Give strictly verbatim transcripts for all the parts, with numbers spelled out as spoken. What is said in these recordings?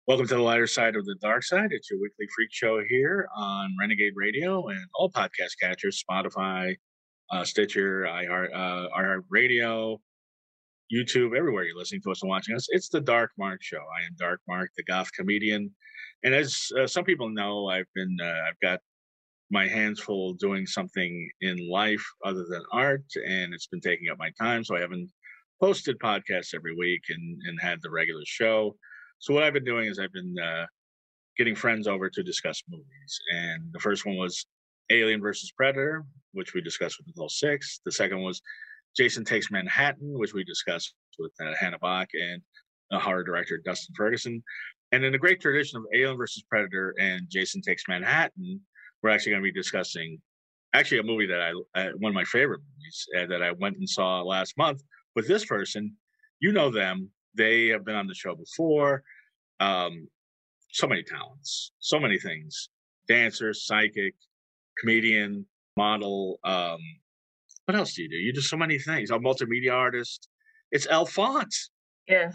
Welcome to the lighter side of the dark side. It's your weekly freak show here on Renegade Radio and all podcast catchers, Spotify, uh, Stitcher, iHeart, uh, iHeart Radio, YouTube, everywhere you're listening to us and watching us. It's the Dark Mark Show. I am Dark Mark, the goth comedian, and as uh, some people know, I've been uh, I've got my hands full doing something in life other than art, and it's been taking up my time. So I haven't posted podcasts every week and and had the regular show. So what I've been doing is I've been uh, getting friends over to discuss movies, and the first one was Alien versus Predator, which we discussed with Nicole Six. The second was Jason Takes Manhattan, which we discussed with uh, Hannah Bach and uh, horror director Dustin Ferguson. And in the great tradition of Alien versus Predator and Jason Takes Manhattan, we're actually going to be discussing actually a movie that I, uh, one of my favorite movies uh, that I went and saw last month with this person. You know them. They have been on the show before. Um, so many talents, so many things. Dancer, psychic, comedian, model. Um, what else do you do? You do so many things. A multimedia artist. It's Elle Font. Yes.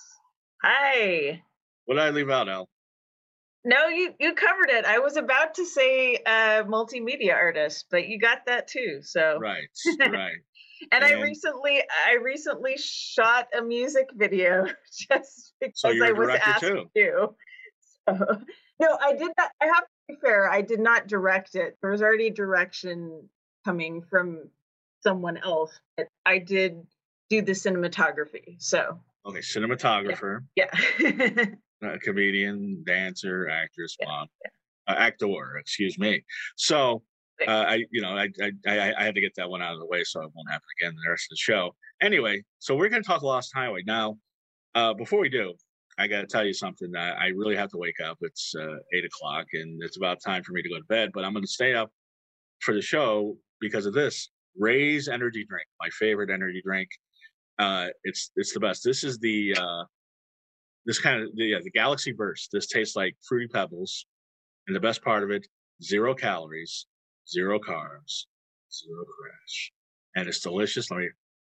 Hi. What did I leave out, Elle? No, you, you covered it. I was about to say uh, multimedia artist, but you got that too. So right, right. and, and I recently, I recently shot a music video just because so I was asked too. to. So, no, I did not. I have to be fair. I did not direct it. There was already direction coming from someone else. But I did do the cinematography. So okay, cinematographer. Yeah. yeah. Uh, comedian, dancer, actress, mom, uh, actor. Excuse me. So, uh, I, you know, I, I, I had to get that one out of the way, so it won't happen again the rest of the show. Anyway, so we're going to talk Lost Highway now. Uh, before we do, I got to tell you something. I, I really have to wake up. It's uh, eight o'clock, and it's about time for me to go to bed. But I'm going to stay up for the show because of this Ray's energy drink, my favorite energy drink. Uh, it's it's the best. This is the uh, This kind of, yeah, the Galaxy Burst. This tastes like Fruity Pebbles. And the best part of it, zero calories, zero carbs, zero crash. And it's delicious. Let me,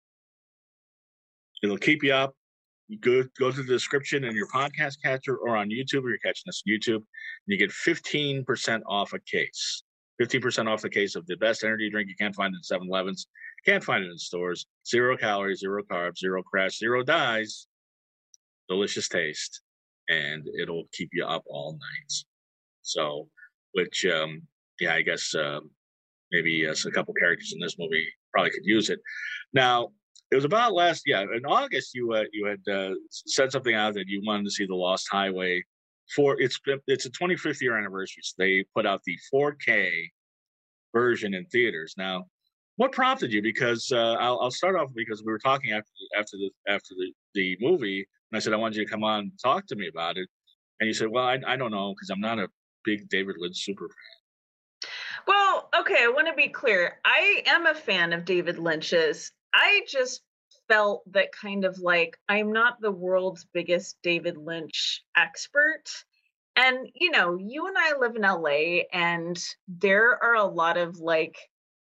it'll keep you up. You go, go to the description in your podcast catcher or on YouTube, or you're catching this on YouTube, and you get fifteen percent off a case. fifteen percent off the case of the best energy drink you can't find in seven elevens. Can't find it in stores. Zero calories, zero carbs, zero crash, zero dyes. Delicious taste, and it'll keep you up all night. So, which, um, yeah, I guess um, maybe uh, a couple characters in this movie probably could use it. Now, it was about last, yeah, in August, you uh, you had uh, said something out that you wanted to see the Lost Highway for it's it's a twenty-fifth year anniversary. So they put out the four K version in theaters. Now, what prompted you? Because uh, I'll, I'll start off because we were talking after after the after the, the movie. And I said, I wanted you to come on and talk to me about it. And you said, well, I, I don't know, because I'm not a big David Lynch super fan. Well, okay, I want to be clear. I am a fan of David Lynch's. I just felt that kind of like I'm not the world's biggest David Lynch expert. And, you know, you and I live in L A, and there are a lot of like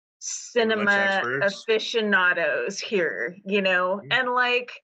cinema aficionados here, you know, mm-hmm. and like,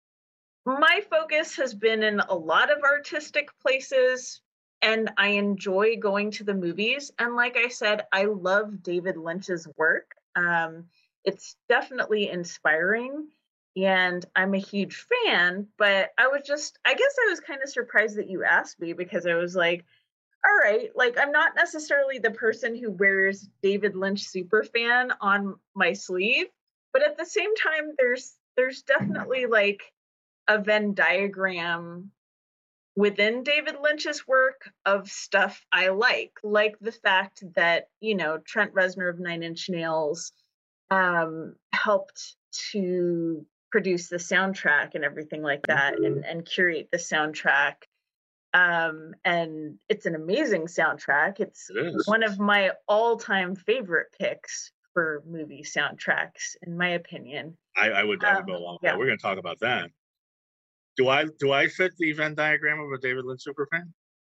my focus has been in a lot of artistic places, and I enjoy going to the movies. And like I said, I love David Lynch's work. Um, it's definitely inspiring, and I'm a huge fan. But I was just, I guess I was kind of surprised that you asked me, because I was like, all right, like I'm not necessarily the person who wears David Lynch superfan on my sleeve, but at the same time, there's there's definitely like a Venn diagram within David Lynch's work of stuff I like, like the fact that, you know, Trent Reznor of Nine Inch Nails um, helped to produce the soundtrack and everything like that, and, and curate the soundtrack. Um, and it's an amazing soundtrack. It's it one of my all-time favorite picks for movie soundtracks, in my opinion. I, I would, I would um, go along with yeah. that. We're going to talk about that. Do I do I fit the Venn diagram of a David Lynch superfan?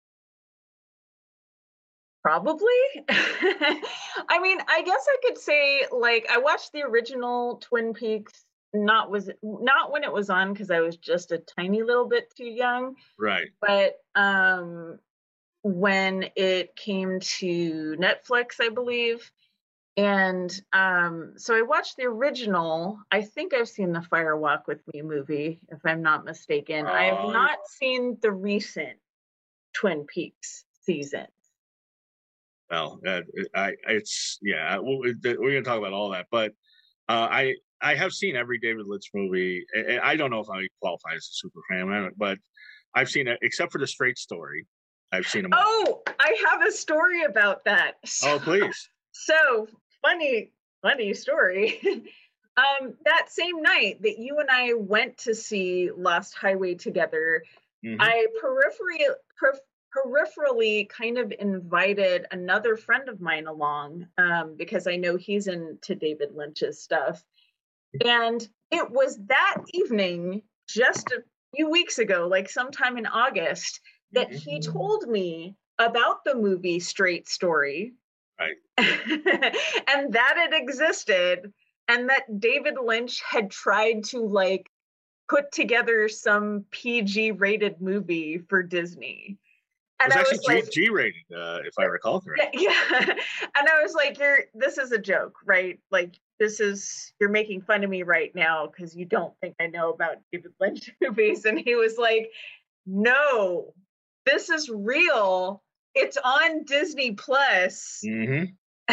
Probably. I mean, I guess I could say, like, I watched the original Twin Peaks not was not when it was on because I was just a tiny little bit too young, Right. but um, when it came to Netflix, I believe. And um, so I watched the original. I think I've seen the Fire Walk with Me movie, if I'm not mistaken. I have Oh, not seen the recent Twin Peaks season. well, uh, I it's yeah. We're gonna talk about all that, but uh, I I have seen every David Lynch movie. I, I don't know if I qualify as a super fan, but I've seen it except for the Straight Story. I've seen them all. Oh, I have a story about that. So, Oh, please. So funny, funny story. um, that same night that you and I went to see Lost Highway together, mm-hmm. I periphery, per, peripherally kind of invited another friend of mine along um, because I know he's into David Lynch's stuff. And it was that evening, just a few weeks ago, like sometime in August, that mm-hmm. he told me about the movie Straight Story. Right. And that it existed, and that David Lynch had tried to like put together some P G rated movie for Disney. And it was I was actually like, G rated, uh, if I recall correctly. Yeah, yeah. And I was like, "You're this is a joke, right? Like this is you're making fun of me right now because you don't think I know about David Lynch movies." And he was like, "No, this is real. It's on Disney Plus." Mm-hmm.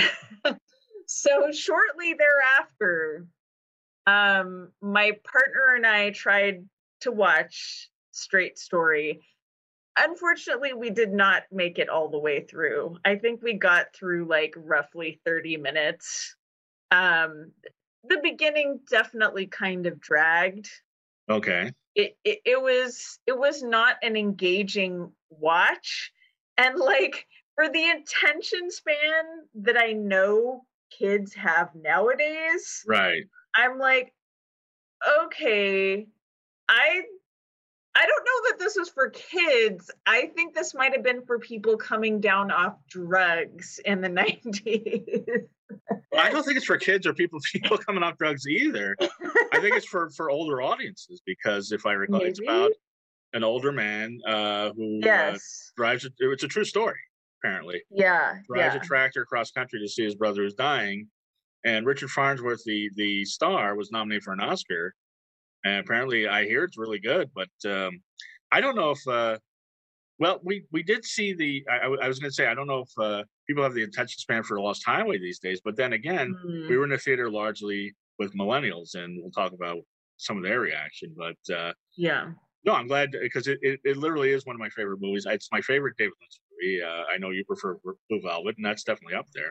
So shortly thereafter, um, my partner and I tried to watch Straight Story. Unfortunately, we did not make it all the way through. I think we got through like roughly thirty minutes. Um, the beginning definitely kind of dragged. Okay. It, it it was it was not an engaging watch, and like for the attention span that I know kids have nowadays, right? I'm like, okay, I I don't know that this was for kids. I think this might have been for people coming down off drugs in the nineties. Well, I don't think it's for kids or people people coming off drugs either. I think it's for, for older audiences because if I recall, Maybe? It's about an older man uh, who yes. uh, drives. A, it's a true story, apparently. Yeah, drives yeah. a tractor across country to see his brother who's dying, and Richard Farnsworth, the the star, was nominated for an Oscar. And apparently, I hear it's really good, but um, I don't know if. Uh, well, we, we did see the. I, I was going to say I don't know if uh, people have the attention span for Lost Highway these days, but then again, mm. we were in the theater largely with millennials, and we'll talk about some of their reaction. But uh, yeah, no, I'm glad because it, it, it literally is one of my favorite movies. It's my favorite David Lynch movie. Uh, I know you prefer Blue Velvet, and that's definitely up there.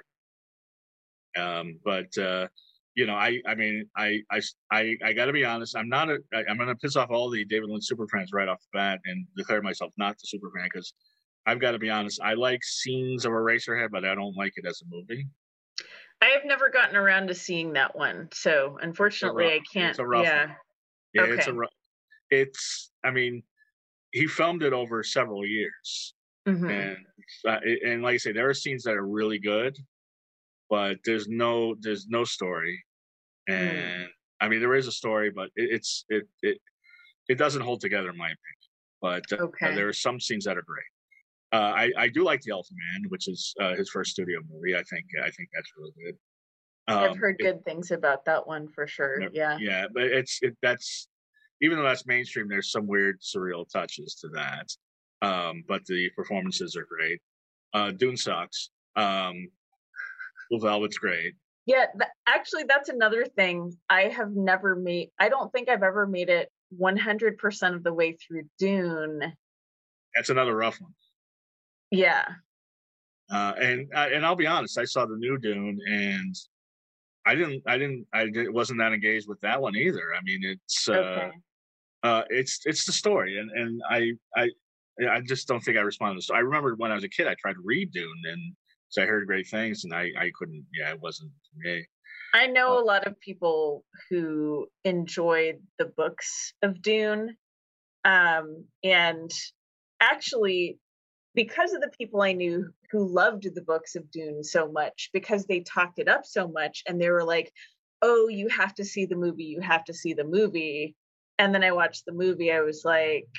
Um, but. Uh, You know, I, I mean, I, I, I, I got to be honest. I'm not a. I, I'm going to piss off all the David Lynch super fans right off the bat and declare myself not the super fan because I've got to be honest. I like scenes of Eraserhead, but I don't like it as a movie. I have never gotten around to seeing that one, so unfortunately, rough, I can't. It's a rough yeah, one. yeah, okay. it's a rough. It's. I mean, he filmed it over several years, mm-hmm. and uh, and like I say, there are scenes that are really good, but there's no there's no story. And mm. I mean, there is a story, but it, it's it it it doesn't hold together in my opinion. But uh, okay. uh, there are some scenes that are great. Uh, I I do like The Elephant Man, which is uh, his first studio movie. I think I think that's really good. Um, I've heard it, good things about that one for sure. Yeah, yeah, but it's it that's even though that's mainstream, there's some weird surreal touches to that. Um, but the performances are great. Uh, Dune sucks. Um, Blue Velvet's great. Yeah, th- actually, that's another thing. I have never made, I don't think I've ever made it one hundred percent of the way through Dune. That's another rough one. Yeah. Uh, and and I'll be honest, I saw the new Dune, and I didn't, I didn't, I didn't, wasn't that engaged with that one either. I mean, it's, uh, okay. uh, it's, it's the story, and and I, I, I just don't think I responded. So I remember when I was a kid, I tried to read Dune, and so I heard great things, and I, I couldn't. Yeah, it wasn't for me. I know uh, a lot of people who enjoyed the books of Dune, um, and actually, because of the people I knew who loved the books of Dune so much, because they talked it up so much, and they were like, oh, you have to see the movie, you have to see the movie. And then I watched the movie, I was like,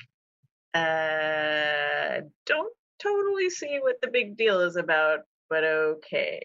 uh, don't totally see what the big deal is about, but okay.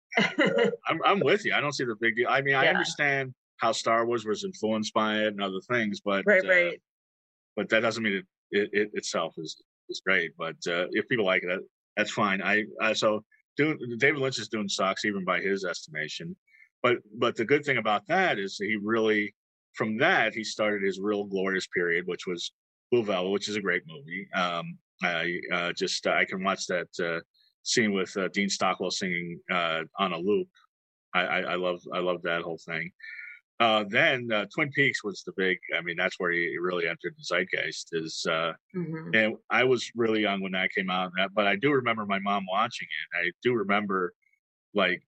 I'm I'm with you. I don't see the big deal. I mean, I Yeah. understand how Star Wars was influenced by it and other things, but Right, uh, right. but that doesn't mean it, it, it itself is is great. But uh, if people like it, that's fine. I, I so doing David Lynch is doing sucks even by his estimation. But but the good thing about that is he really from that he started his real glorious period, which was Blue Velvet, which is a great movie. Um, I uh, just I can watch that uh, scene with uh, Dean Stockwell singing uh, on a loop. I, I, I love I love that whole thing. Uh, then uh, Twin Peaks was the big. I mean, that's where he really entered the zeitgeist. Is uh, Hmm. and I was really young when that came out, but I do remember my mom watching it. I do remember, like,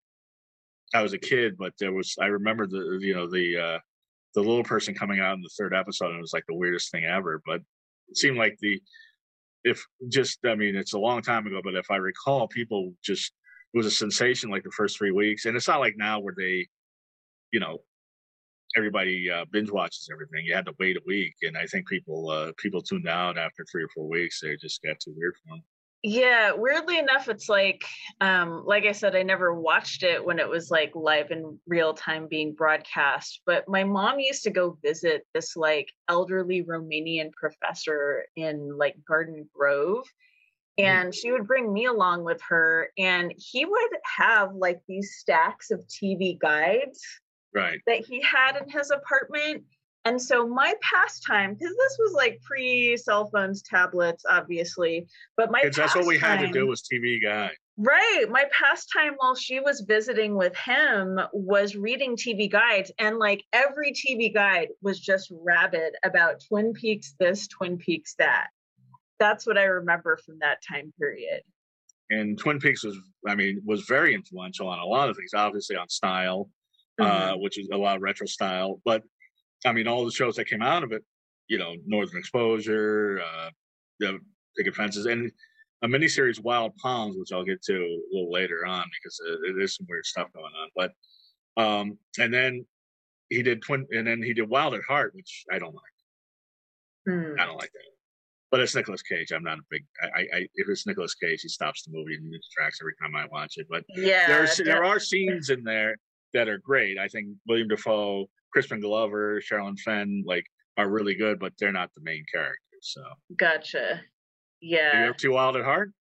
I was a kid, but there was. I remember the you know the uh, the little person coming out in the third episode, and it was like the weirdest thing ever. But it seemed like the if just I mean it's a long time ago, but if I recall, people just it was a sensation like the first three weeks, and it's not like now where they you know everybody uh, binge watches everything. You had to wait a week, and I think people uh, people tuned out after three or four weeks. They just got too weird for them. Yeah, weirdly enough, it's like, um, like I said, I never watched it when it was like live in real time being broadcast. But my mom used to go visit this like elderly Romanian professor in like Garden Grove, Mm, and she would bring me along with her, and he would have like these stacks of T V guides right, that he had in his apartment. And so my pastime, because this was like pre cell phones, tablets, obviously, but my because that's what we had to do pastime, was T V guide. right, my pastime while she was visiting with him was reading T V guides. And like every T V guide was just rabid about Twin Peaks this, Twin Peaks that. That's what I remember from that time period. And Twin Peaks was, I mean, was very influential on a lot of things. Obviously on style, uh, Hmm. which is a lot of retro style. But I mean, all the shows that came out of it, you know, Northern Exposure, uh, the Picket Fences, and a miniseries Wild Palms, which I'll get to a little later on because uh, there's some weird stuff going on. But um, and then he did Twin, and then he did Wild at Heart, which I don't like. I Hmm. don't like that. But it's Nicolas Cage. I'm not a big. I, I if it's Nicolas Cage, he stops the movie and it distracts every time I watch it. But Yeah. there's there are scenes in there that are great. I think William Dafoe, Crispin Glover, Sherilyn Fenn, like are really good, but they're not the main characters. So, Gotcha. are you Yeah. ever too Wild at Heart?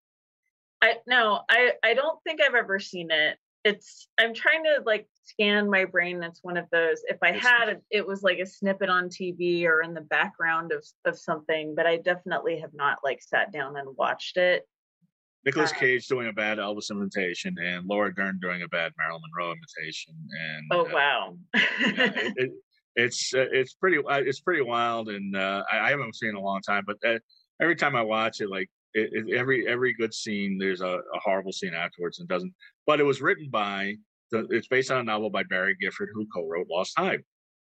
I no, I I don't think I've ever seen it. It's I'm trying to like scan my brain. It's one of those. If I It's had it, it was like a snippet on T V or in the background of of something, but I definitely have not like sat down and watched it. Nicolas Um, Cage doing a bad Elvis imitation and Laura Dern doing a bad Marilyn Monroe imitation, and oh uh, wow. yeah, it, it, it's uh, it's pretty uh, it's pretty wild, and uh, I, I haven't seen it in a long time. But uh, every time I watch it, like it, it, every every good scene, there's a, a horrible scene afterwards, and doesn't. But it was written by the. It's based on a novel by Barry Gifford, who co-wrote Lost Hive.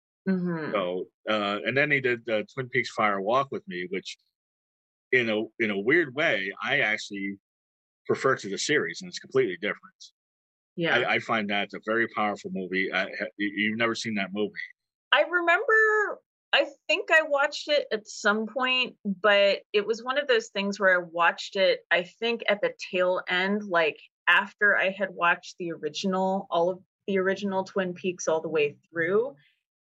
Hmm. So, uh, and then he did uh, Twin Peaks: Fire Walk with Me, which in a in a weird way, I actually prefer to the series, and it's completely different. I, Yeah. I find that a very powerful movie. I, you've never seen that movie. I remember I think I watched it at some point, but it was one of those things where I watched it, I think at the tail end, like after I had watched the original, all of the original Twin Peaks all the way through.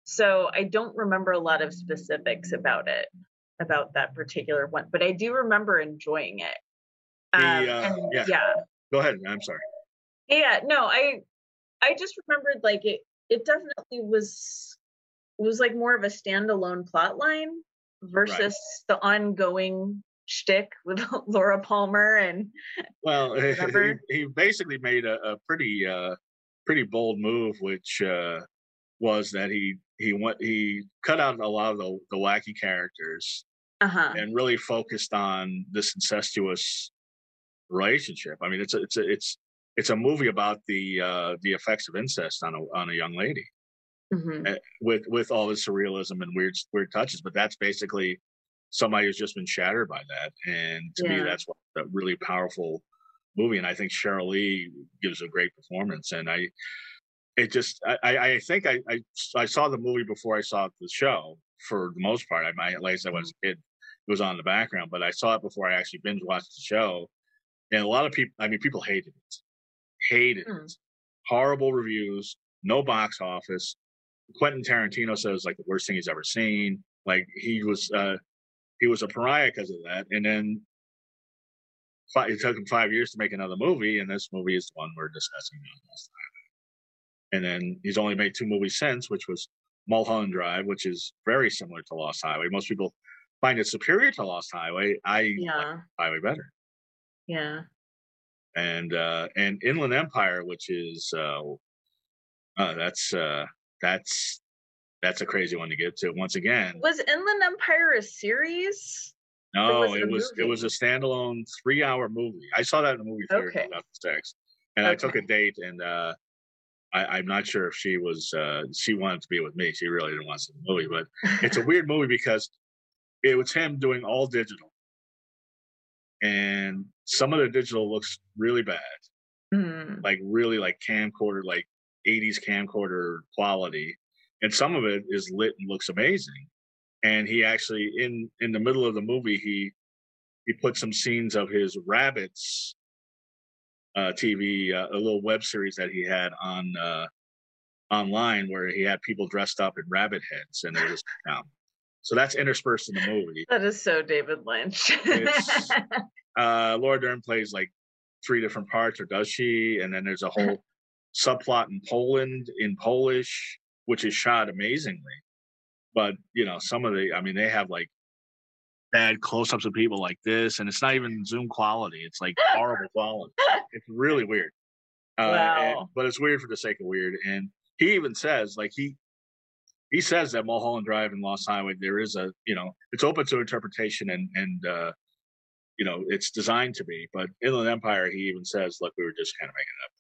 So I don't remember a lot of specifics about it, about that particular one, but I do remember enjoying it. The Um, uh, and yeah, yeah, go ahead. I'm sorry. yeah, no, I I just remembered like it it definitely was it was like more of a standalone plot line Right. versus the ongoing shtick with Laura Palmer and Well, he whatever. he basically made a, a pretty uh, pretty bold move, which uh, was that he he went he cut out a lot of the, the wacky characters Uh-huh. and really focused on this incestuous relationship. I mean, it's a, it's a, it's it's a movie about the uh, the effects of incest on a on a young lady Hmm. uh, with with all the surrealism and weird weird touches. But that's basically somebody who's just been shattered by that. And to me, Yeah. that's what a really powerful movie. And I think Cheryl Lee gives a great performance. And I it just I I I think I I, I saw the movie before I saw the show for the most part. I might like I said when I was a kid, it was on in the background, but I saw it before I actually binge watched the show. And a lot of people, I mean, people hated it, hated Hmm. it, horrible reviews, no box office. Quentin Tarantino says like the worst thing he's ever seen. Like he was uh he was a pariah because of that. And then fi- it took him five years to make another movie, and this movie is the one we're discussing now. And then he's only made two movies since, which was Mulholland Drive, which is very similar to Lost Highway. Most people find it superior to Lost Highway. I like Yeah. Highway better. Yeah. And uh, and Inland Empire, which is uh, uh, that's uh, that's that's a crazy one to get to. Once again, Was Inland Empire a series? Or no, was it it a was it was a movie? standalone three-hour movie. I saw that in the movie theater in Okay. two thousand six, and I took a Okay. date, and uh, I, I'm not sure if she was uh, she wanted to be with me. She really didn't want to see the movie, but it's a weird movie because it was him doing all digital, and some of the digital looks really bad, Hmm. like really like camcorder, like eighties camcorder quality, and some of it is lit and looks amazing. And he actually in in the middle of the movie he he put some scenes of his Rabbits uh, T V, uh, a little web series that he had on uh, online where he had people dressed up in rabbit heads, and it was um, so that's interspersed in the movie. That is so David Lynch. It's uh, Laura Dern plays like three different parts, or does she? And then there's a whole subplot in Poland in Polish, which is shot amazingly. But you know, some of the, I mean, they have like bad close-ups of people like this, and it's not even Zoom quality. It's like horrible quality. It's really weird. Uh, and, Wow. but it's weird for the sake of weird. And he even says, like he he says that Mulholland Drive and Lost Highway, there is a, you know, it's open to interpretation, and and uh, you know, it's designed to be. But Inland Empire, he even says, look, we were just kind of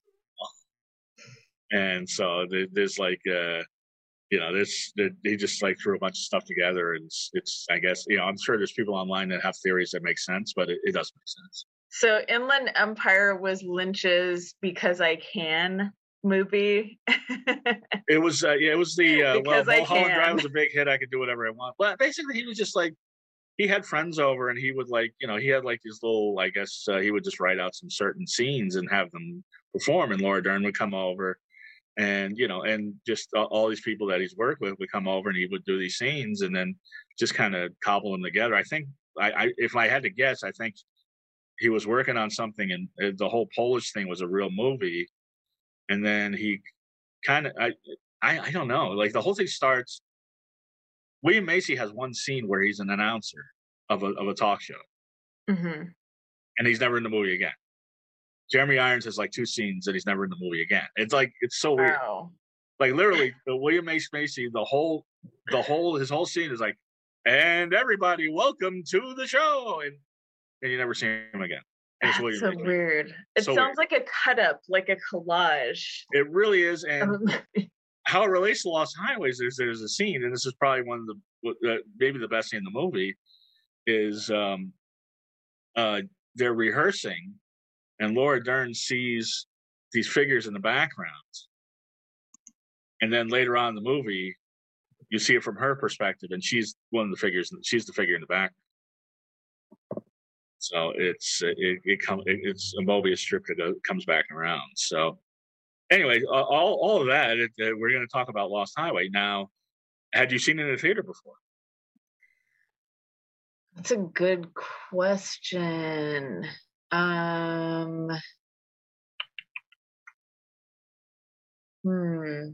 making it up. And so there, there's like, uh, you know, this that he just like threw a bunch of stuff together, and it's, it's, I guess, you know, I'm sure there's people online that have theories that make sense, but it, it doesn't make sense. So Inland Empire was Lynch's Because I Can movie. It was, uh, yeah, it was the uh, well, Because I Mulholland Drive Can. was a big hit. I could do whatever I want. But basically, he was just like, he had friends over, and he would like, you know, he had like these little, I guess, uh, he would just write out some certain scenes and have them perform, and Laura Dern would come over, and you know, and just all, all these people that he's worked with would come over, and he would do these scenes, and then just kind of cobble them together. I think, I, I, if I had to guess, I think he was working on something, and uh, the whole Polish thing was a real movie, and then he kind of, I, I, I don't know, like the whole thing starts. William Macy has one scene where he's an announcer of a of a talk show, Hmm. and he's never in the movie again. Jeremy Irons has like two scenes, and he's never in the movie again. It's like, it's so weird. Wow. Like literally, the William H. Macy, the whole, the whole, his whole scene is like, and everybody, welcome to the show, and and you never see him again. And it's That's William so Macy. weird. It So sounds weird. like a cut up, like a collage. It really is, of and a movie. how it relates to Lost Highways, there's there's a scene, and this is probably one of the uh, maybe the best scene in the movie, is um uh they're rehearsing, and Laura Dern sees these figures in the background, and then later on in the movie, you see it from her perspective, and she's one of the figures. She's the figure in the back. So it's it it comes it, it's a Mobius strip that goes, comes back around. So anyway, uh, all all of that, it, uh, we're going to talk about Lost Highway now. Had you seen it in the theater before? That's a good question. Um, hmm.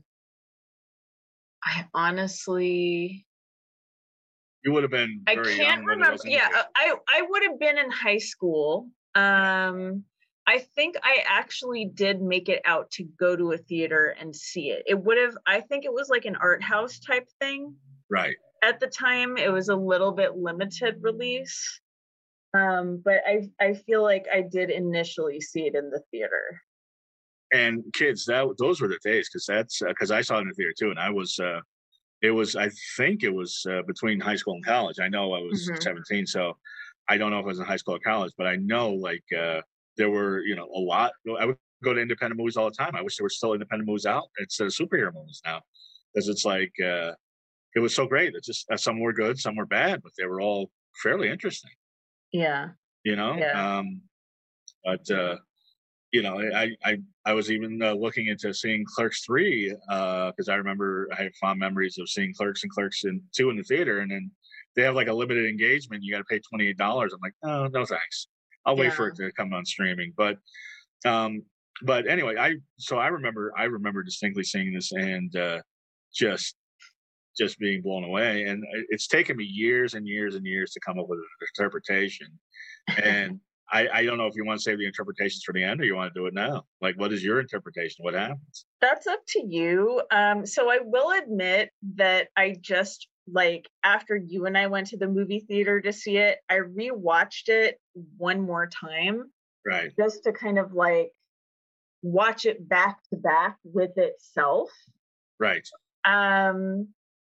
I honestly, You would have been I very can't young when it remember. was in the Yeah, theater. uh, I I would have been in high school. Um, I think I actually did make it out to go to a theater and see it. It would have. I think it was like an art house type thing Right. at the time. It was a little bit limited release. Um, but I I feel like I did initially see it in the theater. And kids, that those were the days, because that's because I saw it in the theater too, and I was uh, it was I think it was uh, between high school and college. I know I was Hmm. seventeen, so I don't know if I was in high school or college, but I know like uh, there were, you know, a lot. I would go to independent movies all the time. I wish there were still independent movies out instead of superhero movies now, because it's like uh, it was so great. It's just uh, some were good, some were bad, but they were all fairly interesting. Yeah. You know, Yeah. um, but uh, you know, I I I was even uh, looking into seeing Clerks three because uh, I remember I have fond memories of seeing Clerks and Clerks in, two in the theater, and then they have like a limited engagement. You got to pay twenty eight dollars. I'm like, oh no, thanks. I'll wait Yeah. for it to come on streaming. But um, but anyway, I so I remember I remember distinctly seeing this and uh, just just being blown away. And it's taken me years and years and years to come up with an interpretation. And I, I don't know if you want to save the interpretations for the end or you want to do it now. Like, what is your interpretation? What happens? That's up to you. Um, so I will admit that I just like after you and I went to the movie theater to see it, I rewatched it one more time. Right. Just to kind of like watch it back to back with itself. Right. Um,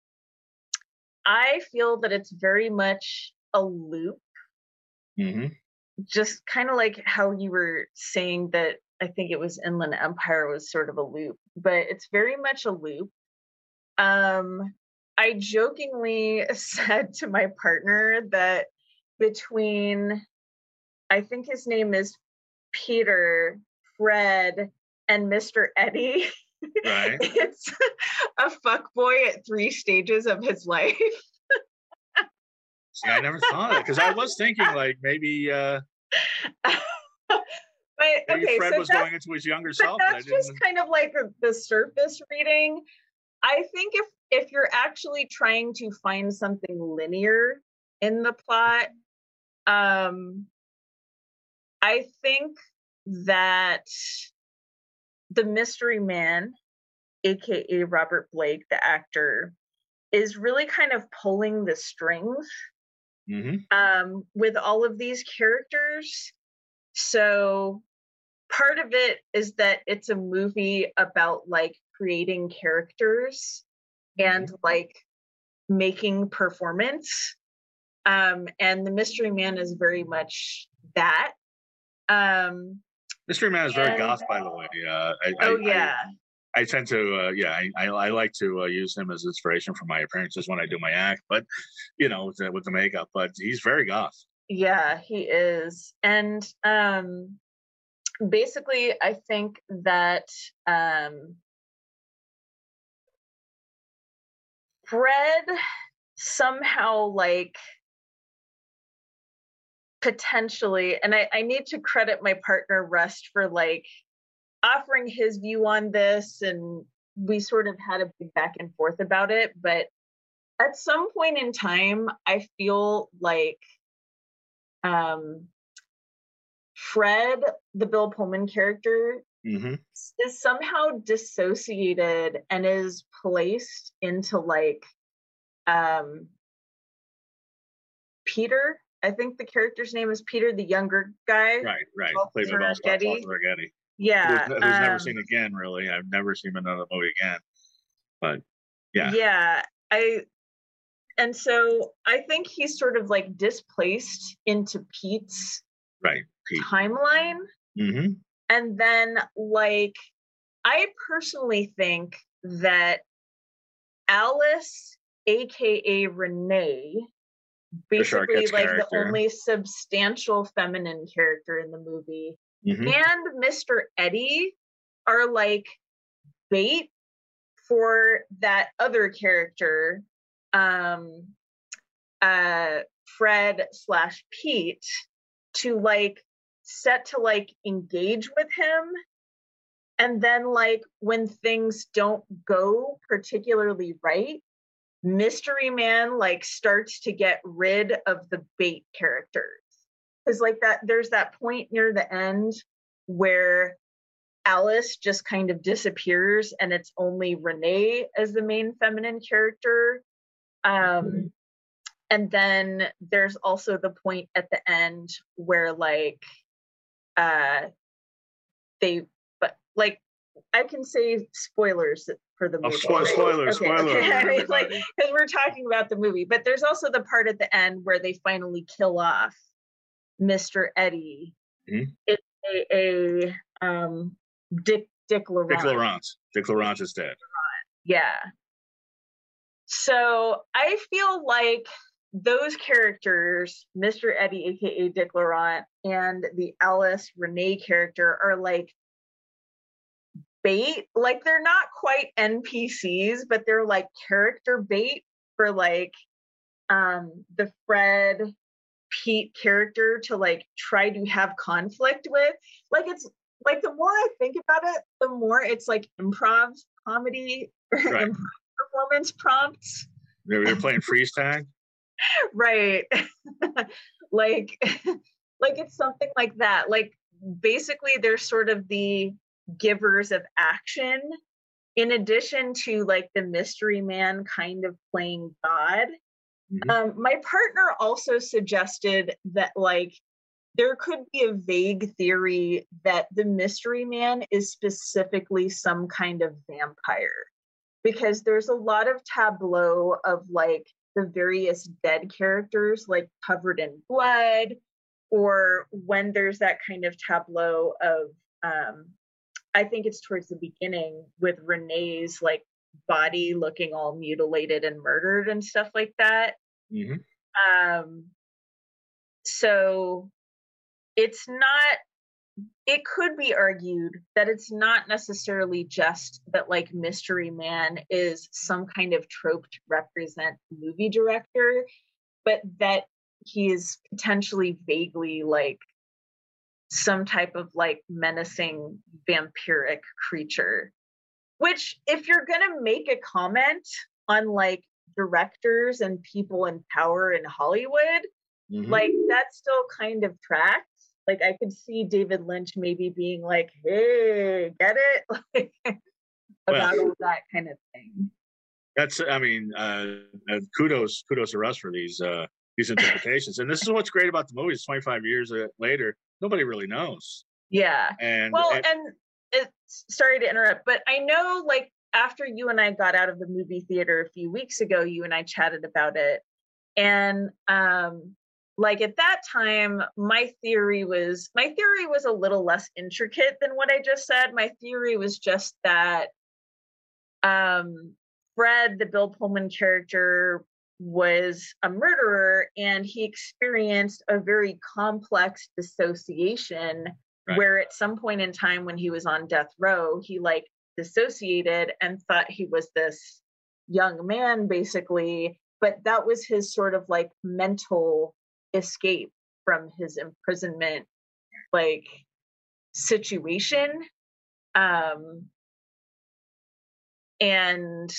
I feel that it's very much a loop. Mm-hmm. Just kind of like how you were saying that I think it was Inland Empire was sort of a loop, but it's very much a loop. Um, I jokingly said to my partner that between, I think his name is Peter, Fred, and Mister Eddie, right. It's a fuckboy at three stages of his life. See, I never thought of it because I was thinking like maybe uh but maybe okay, Fred so was going into his younger self. That's I didn't... just kind of like a, the surface reading. I think if if you're actually trying to find something linear in the plot, um, I think that the mystery man, aka Robert Blake, the actor, is really kind of pulling the strings mm-hmm. um, with all of these characters. So part of it is that it's a movie about like creating characters mm-hmm. and like making performance. Um, and the Mystery Man is very much that. Um, Mystery Man is very goth, by the way. Uh, I, oh I, yeah. I, I tend to, uh, yeah, I, I, I like to uh, use him as inspiration for my appearances when I do my act, but you know, with the, with the makeup. But he's very goth. Yeah, he is, and um, basically, I think that um, Fred somehow like potentially, and I, I need to credit my partner Rust for like offering his view on this, and we sort of had a big back and forth about it, but at some point in time I feel like um Fred, the Bill Pullman character, mm-hmm. is somehow dissociated and is placed into like um Peter. I think the character's name is Peter, the younger guy. Right, right. Played with Balthazar Getty. Yeah. Who's, who's um, never seen again, really. I've never seen another movie again. But yeah. Yeah. I and so I think he's sort of like displaced into Pete's right Pete. timeline. Mm-hmm. And then like I personally think that Alice, aka Renee, basically like character. the only substantial feminine character in the movie, mm-hmm. and Mister Eddie are like bait for that other character, um, uh, Fred slash Pete, to like set to like engage with him. And then like when things don't go particularly right, Mystery Man like starts to get rid of the bait characters. Because like that, there's that point near the end where Alice just kind of disappears and it's only Renee as the main feminine character. Um, mm-hmm. And then there's also the point at the end where like uh, they, but like I can say spoilers for the movie. Oh, spoilers, okay, spoilers. Okay. I mean, like, because we're talking about the movie, but there's also the part at the end where they finally kill off Mister Eddie. Mm-hmm. It's a, a um, Dick Dick Laurent. Dick Laurent. Dick Laurent is dead. Yeah. So I feel like those characters, Mister Eddie, aka Dick Laurent, and the Alice Renee character are like bait. Like they're not quite N P Cs, but they're like character bait for like um the Fred Pete character to like try to have conflict with. Like it's like the more I think about it, the more it's like improv comedy, right. improv performance prompts. They're, they're playing freeze tag. Right. like like it's something like that. Like basically they're sort of the givers of action in addition to like the mystery man kind of playing God. Mm-hmm. Um, my partner also suggested that like there could be a vague theory that the mystery man is specifically some kind of vampire, because there's a lot of tableau of like the various dead characters like covered in blood, or when there's that kind of tableau of um I think it's towards the beginning with Renee's like body looking all mutilated and murdered and stuff like that. Mm-hmm. Um, so it's not, it could be argued that it's not necessarily just that like Mystery Man is some kind of trope to represent movie director, but that he is potentially vaguely like some type of like menacing vampiric creature. Which, if you're gonna make a comment on like directors and people in power in Hollywood, mm-hmm. like that still kind of tracks. Like I could see David Lynch maybe being like, "Hey, get it?" like, about well, all that kind of thing. That's, I mean, uh, uh, kudos, kudos to us for these uh, these interpretations. And this is what's great about the movies. twenty-five years later, nobody really knows. Yeah. And well, and, and it's, sorry to interrupt, but I know like after you and I got out of the movie theater a few weeks ago, you and I chatted about it. And um, like at that time, my theory was, my theory was a little less intricate than what I just said. My theory was just that um, Fred, the Bill Pullman character, was a murderer, and he experienced a very complex dissociation. Right. Where at some point in time when he was on death row, he like dissociated and thought he was this young man basically, but that was his sort of like mental escape from his imprisonment like situation. Um, and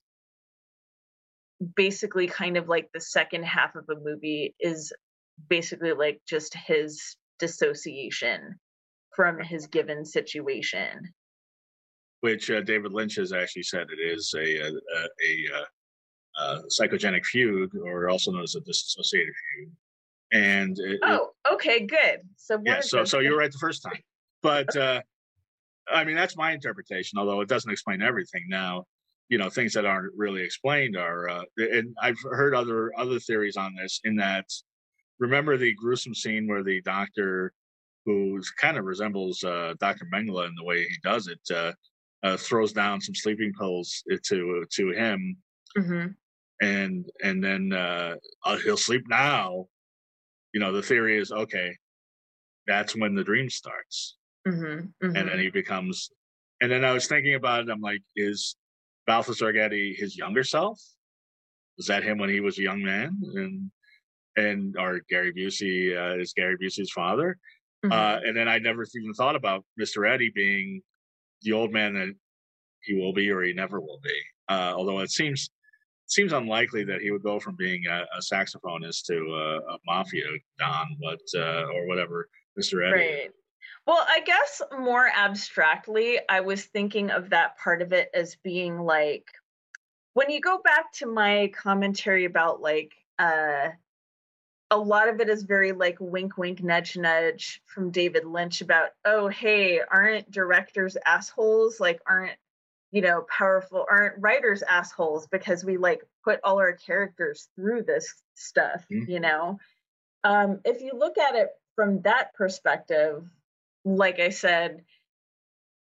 basically kind of like the second half of the movie is basically like just his dissociation from his given situation, which uh, David Lynch has actually said it is a a, a, a, a psychogenic fugue, or also known as a dissociative fugue. And it, oh, okay, good. So yeah, so so you're right the first time, but uh, I mean that's my interpretation. Although it doesn't explain everything. Now, you know, things that aren't really explained are, uh, and I've heard other other theories on this. In that, remember the gruesome scene where the doctor, who kind of resembles uh, Doctor Mengele in the way he does it, uh, uh, throws down some sleeping pills to to him, mm-hmm. and and then uh, oh, he'll sleep now. You know, the theory is okay. That's when the dream starts, mm-hmm. Mm-hmm. and then he becomes. And then I was thinking about it. I'm like, is Balthazar Getty his younger self? Was that him when he was a young man? And and or Gary Busey uh, is Gary Busey's father? Mm-hmm. Uh, and then I never even thought about Mister Eddie being the old man that he will be or he never will be. Uh, although it seems seems unlikely that he would go from being a, a saxophonist to a, a mafia don, but uh, or whatever Mister Eddie. Right. Well, I guess more abstractly, I was thinking of that part of it as being like, when you go back to my commentary about like, uh, a lot of it is very like wink, wink, nudge, nudge from David Lynch about, oh, hey, aren't directors assholes? Like, aren't, you know, powerful, aren't writers assholes because we like put all our characters through this stuff, mm-hmm. you know? Um, if you look at it from that perspective, like I said,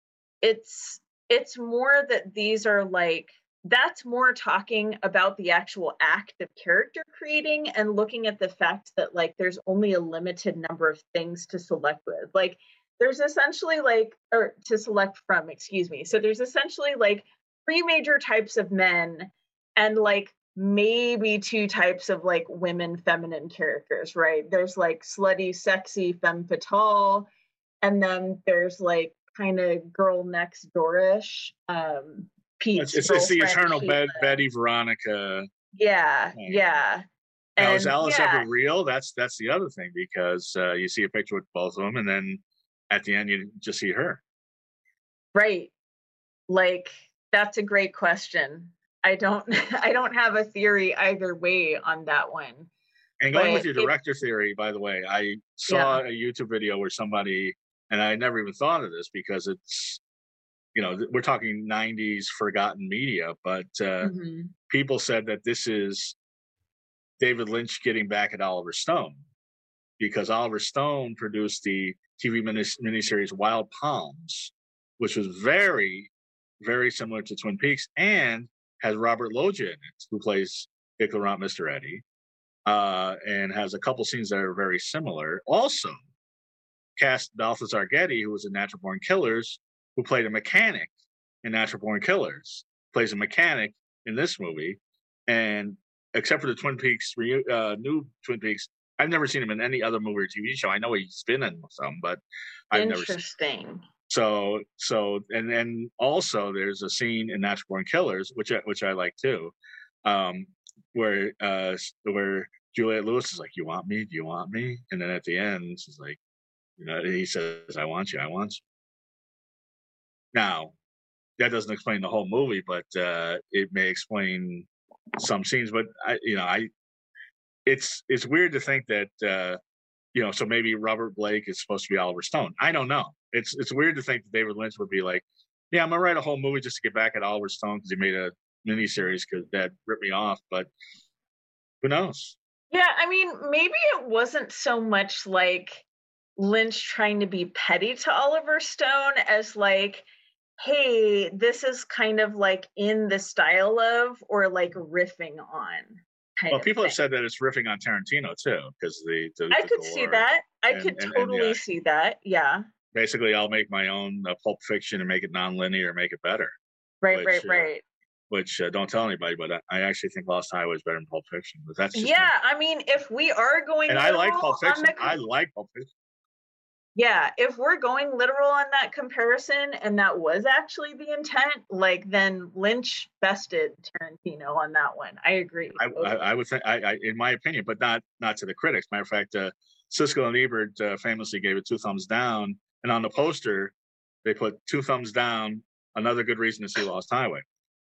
it's it's more that these are like that's more talking about the actual act of character creating and looking at the fact that like there's only a limited number of things to select with. Like there's essentially like or to select from, excuse me. So there's essentially like three major types of men and like maybe two types of like women feminine characters, right? There's like slutty, sexy, femme fatale, and then there's like kind of girl next doorish. Um, Pete's it's, it's, it's the eternal Sheila. Betty Veronica. Yeah, thing. yeah. Now, and, is Alice yeah. ever real? That's that's the other thing, because uh, you see a picture with both of them, and then at the end you just see her. Right. Like that's a great question. I don't I don't have a theory either way on that one. And going with your director it, theory, by the way, I saw yeah. a YouTube video where somebody, and I never even thought of this because it's, you know, we're talking nineties forgotten media, but uh, mm-hmm. people said that this is David Lynch getting back at Oliver Stone, because Oliver Stone produced the T V minis- miniseries Wild Palms, which was very, very similar to Twin Peaks and has Robert Loggia in it, who plays Dick Laurent, Mister Eddie, uh, and has a couple scenes that are very similar. Also cast Balthazar Getty, who was in Natural Born Killers, who played a mechanic in Natural Born Killers, plays a mechanic in this movie. And except for the Twin Peaks, uh, new Twin Peaks, I've never seen him in any other movie or T V show. I know he's been in some, but I've never seen him. Interesting. So, so, and then also there's a scene in Natural Born Killers, which I, which I like too, um, where uh, where Juliette Lewis is like, "You want me? Do you want me?" And then at the end, she's like, you know, he says, "I want you. I want you." Now, that doesn't explain the whole movie, but uh, it may explain some scenes. But I, you know, I, it's it's weird to think that, uh, you know, so maybe Robert Blake is supposed to be Oliver Stone. I don't know. It's it's weird to think that David Lynch would be like, "Yeah, I'm gonna write a whole movie just to get back at Oliver Stone because he made a miniseries because that ripped me off." But who knows? Yeah, I mean, maybe it wasn't so much like Lynch trying to be petty to Oliver Stone as like, hey, this is kind of like in the style of or like riffing on. Well, people thing. have said that it's riffing on Tarantino too, because the, the I the could see that. I and, could and, totally and, yeah. see that. Yeah. Basically, I'll make my own uh, Pulp Fiction and make it non-linear, make it better. Right, which, right, uh, right. Which uh, don't tell anybody, but I, I actually think Lost Highway is better than Pulp Fiction. But that's just yeah. me. I mean, if we are going, and I like Pulp Fiction. The... I like Pulp Fiction. Yeah, if we're going literal on that comparison, and that was actually the intent, like then Lynch bested Tarantino on that one. I agree. I, I, I would think, I, I, in my opinion, but not not to the critics. Matter of fact, uh, Siskel and Ebert uh, famously gave it two thumbs down, and on the poster they put two thumbs down. Another good reason to see Lost Highway.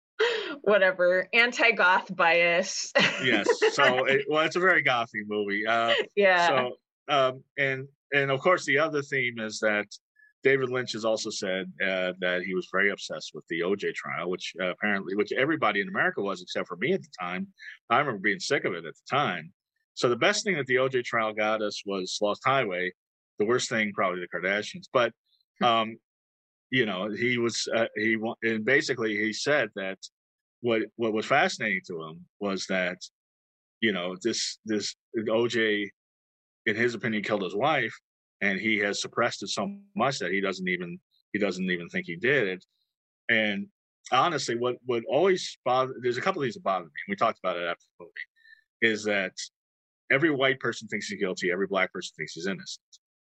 Whatever, anti-goth bias. Yes, so it, well, it's a very gothy movie. Uh, yeah. So um, and. And of course, the other theme is that David Lynch has also said uh, that he was very obsessed with the O J trial, which uh, apparently, which everybody in America was, except for me at the time. I remember being sick of it at the time. So the best thing that the O J trial got us was Lost Highway. The worst thing, probably the Kardashians. But, um, you know, he was, uh, he, and basically he said that what, what was fascinating to him was that, you know, this, this O J, in his opinion, killed his wife, and he has suppressed it so much that he doesn't even he doesn't even think he did it. And honestly, what what always bothered, there's a couple of things that bother me, and we talked about it after the movie, is that every white person thinks he's guilty, every black person thinks he's innocent.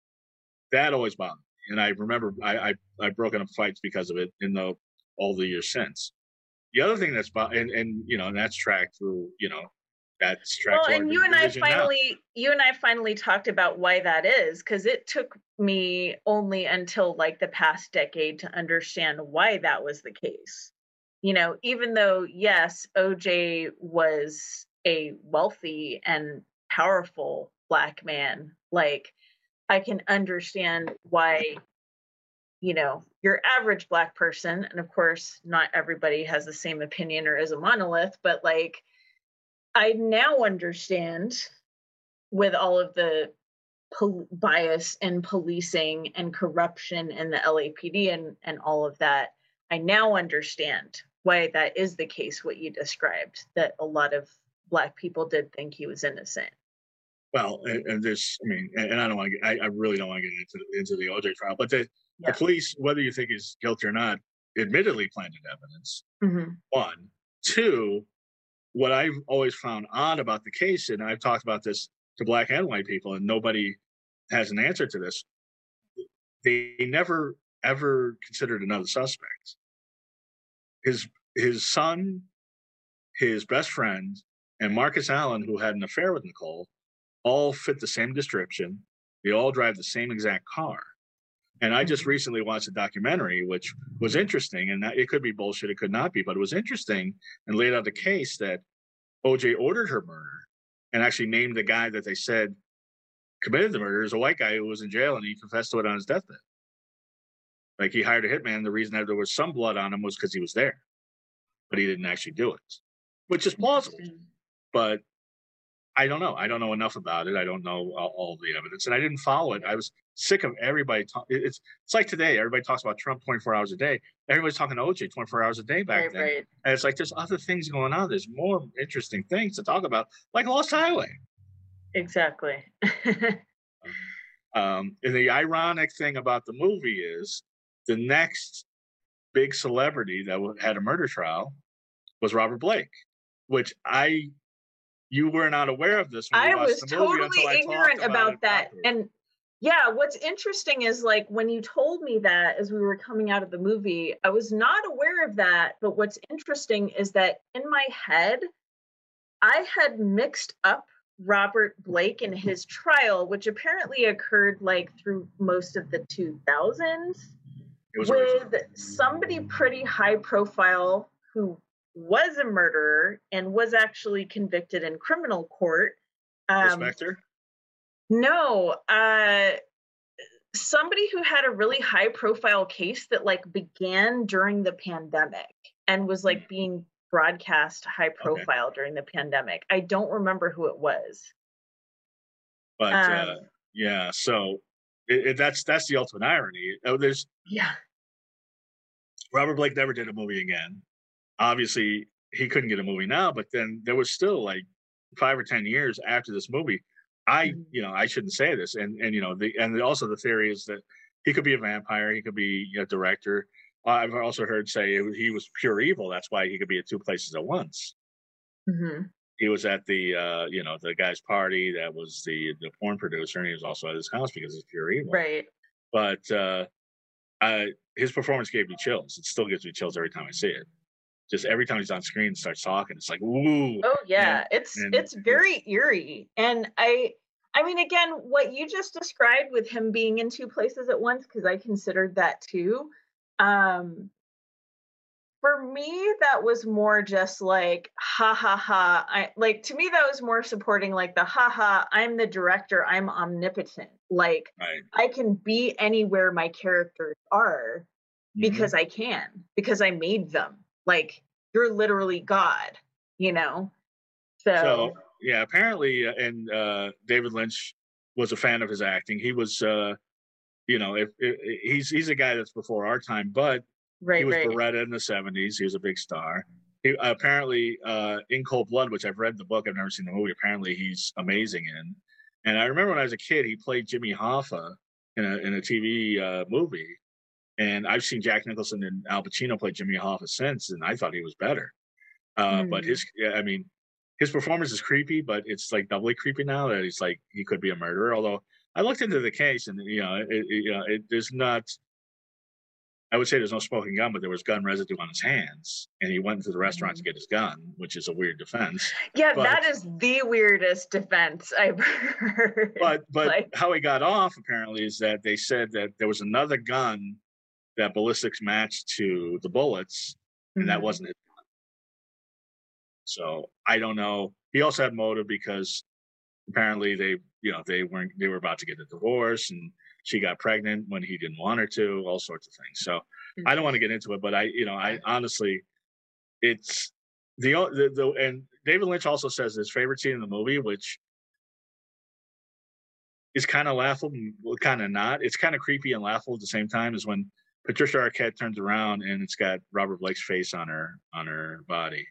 That always bothered me, and I remember I I I've broken up fights because of it in the all the years since. The other thing that's and and you know, and that's tracked through, you know. That's well, and you and I finally, now. you and I finally talked about why that is, because it took me only until like the past decade to understand why that was the case. You know, even though yes, O J was a wealthy and powerful black man, like I can understand why, you know, your average black person, and of course, not everybody has the same opinion or is a monolith, but like. I now understand with all of the pol- bias in policing and corruption in the L A P D and, and all of that, I now understand why that is the case, what you described, that a lot of Black people did think he was innocent. Well, and, and this, I mean, and, and I don't want to, I, I really don't want to get into into the O J trial, but the the Yeah. police, whether you think he's guilty or not, admittedly planted evidence. Mm-hmm. One, two. What I've always found odd about the case, and I've talked about this to Black and white people, and nobody has an answer to this. They never ever considered another suspect. His his son, his best friend, and Marcus Allen, who had an affair with Nicole, all fit the same description. They all drive the same exact car. And I just recently watched a documentary, which was interesting, and it could be bullshit, it could not be, but it was interesting and laid out the case that O J ordered her murder and actually named the guy that they said committed the murder as a white guy who was in jail, and he confessed to it on his deathbed. Like, he hired a hitman. The reason that there was some blood on him was because he was there, but he didn't actually do it, which is plausible. But I don't know. I don't know enough about it. I don't know all, all the evidence, and I didn't follow it. I was sick of everybody. Ta- it's it's like today. Everybody talks about Trump twenty-four hours a day. Everybody's talking to O J twenty-four hours a day back Right, then. right. And it's like there's other things going on. There's more interesting things to talk about, like Lost Highway. Exactly. Um, and the ironic thing about the movie is the next big celebrity that w- had a murder trial was Robert Blake, which I you were not aware of this when I you watched was the movie totally until I ignorant talked about it that. afterwards. And yeah, what's interesting is like when you told me that as we were coming out of the movie, I was not aware of that. But what's interesting is that in my head, I had mixed up Robert Blake and his trial, which apparently occurred like through most of the two thousands, It was with original. somebody pretty high profile who was a murderer and was actually convicted in criminal court. Um, Spector? no, uh, somebody who had a really high profile case that like began during the pandemic and was like being broadcast high profile okay. during the pandemic. I don't remember who it was. But um, uh, yeah, so it, it, that's that's the ultimate irony. Oh, there's yeah. Robert Blake never did a movie again. Obviously, he couldn't get a movie now, but then there was still like five or ten years after this movie. I, mm-hmm. you know, I shouldn't say this, and and you know, the and also the theory is that he could be a vampire, he could be a director. I've also heard say he was pure evil. That's why he could be at two places at once. Mm-hmm. He was at the, uh, you know, the guy's party that was the the porn producer, and he was also at his house because he's pure evil. Right. But uh, I, his performance gave me chills. It still gives me chills every time I see it. Just every time he's on screen and starts talking, it's like, ooh. Oh yeah, and, it's and, it's very eerie. And I I mean, again, what you just described with him being in two places at once, because I considered that too. Um, for me, that was more just like, ha ha ha. I like to me that was more supporting like the ha ha, I'm the director, I'm omnipotent. Like right. I can be anywhere my characters are because mm-hmm. I can, because I made them. Like you're literally God, you know? So, so yeah, apparently, uh, and uh, David Lynch was a fan of his acting. He was, uh, you know, if, if he's he's a guy that's before our time, but right, he was right. Beretta in the seventies. He was a big star. He apparently uh, in Cold Blood, which I've read the book, I've never seen the movie. Apparently, he's amazing in. And I remember when I was a kid, he played Jimmy Hoffa in a in a T V uh, movie. And I've seen Jack Nicholson and Al Pacino play Jimmy Hoffa since, and I thought he was better. Uh, mm. But his, I mean, his performance is creepy, but it's like doubly creepy now that he's like he could be a murderer. Although I looked into the case, and you know, it, it, you know, it, there's not. I would say there's no smoking gun, but there was gun residue on his hands, and he went into the restaurant mm. to get his gun, which is a weird defense. Yeah, but, that is the weirdest defense I've heard. But but like, how he got off apparently is that they said that there was another gun that ballistics matched to the bullets, and mm-hmm. that wasn't his gun. So I don't know. He also had motive because apparently they, you know, they weren't they were about to get a divorce, and she got pregnant when he didn't want her to. All sorts of things. So mm-hmm. I don't want to get into it, but I, you know, I honestly, it's the the, the and David Lynch also says his favorite scene in the movie, which is kind of laughable, kind of not. It's kind of creepy and laughable at the same time. Is when Patricia Arquette turns around and it's got Robert Blake's face on her on her body.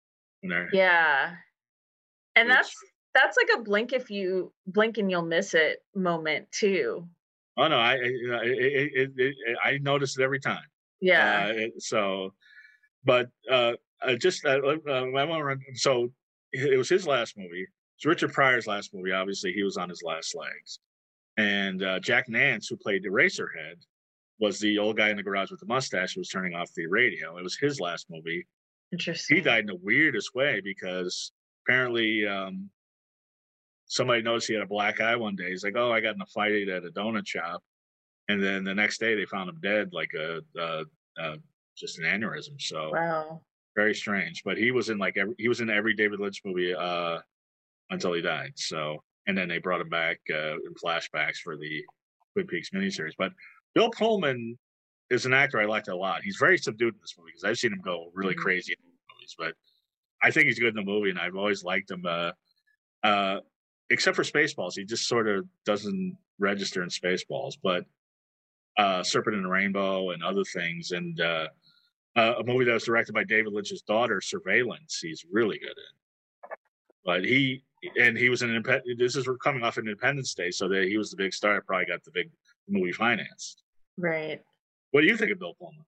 Yeah, and which, that's that's like a blink if you blink and you'll miss it moment too. Oh no, I I, it, it, it, I noticed it every time. Yeah. Uh, it, so, but uh, uh, just uh, uh, I want to. So it was his last movie. It's Richard Pryor's last movie. Obviously, he was on his last legs. And uh, Jack Nance, who played Eraserhead, was the old guy in the garage with the mustache who was turning off the radio. It was his last movie. Interesting. He died in the weirdest way because apparently um, somebody noticed he had a black eye one day. He's like, "Oh, I got in a fight at a donut shop," and then the next day they found him dead, like a, a, a just an aneurysm. So wow, very strange. But he was in like every, he was in every David Lynch movie uh, until he died. So and then they brought him back uh, in flashbacks for the Twin Peaks miniseries. But Bill Pullman is an actor I liked a lot. He's very subdued in this movie because I've seen him go really mm-hmm. crazy in movies, but I think he's good in the movie, and I've always liked him. Uh, uh, except for Spaceballs, he just sort of doesn't register in Spaceballs. But uh, Serpent and the Rainbow and other things, and uh, uh, a movie that was directed by David Lynch's daughter, Surveillance, he's really good in. But he and he was an this is coming off Independence Day, so that he was the big star. Probably got the big movie financed. Right. What do you think of Bill Pullman?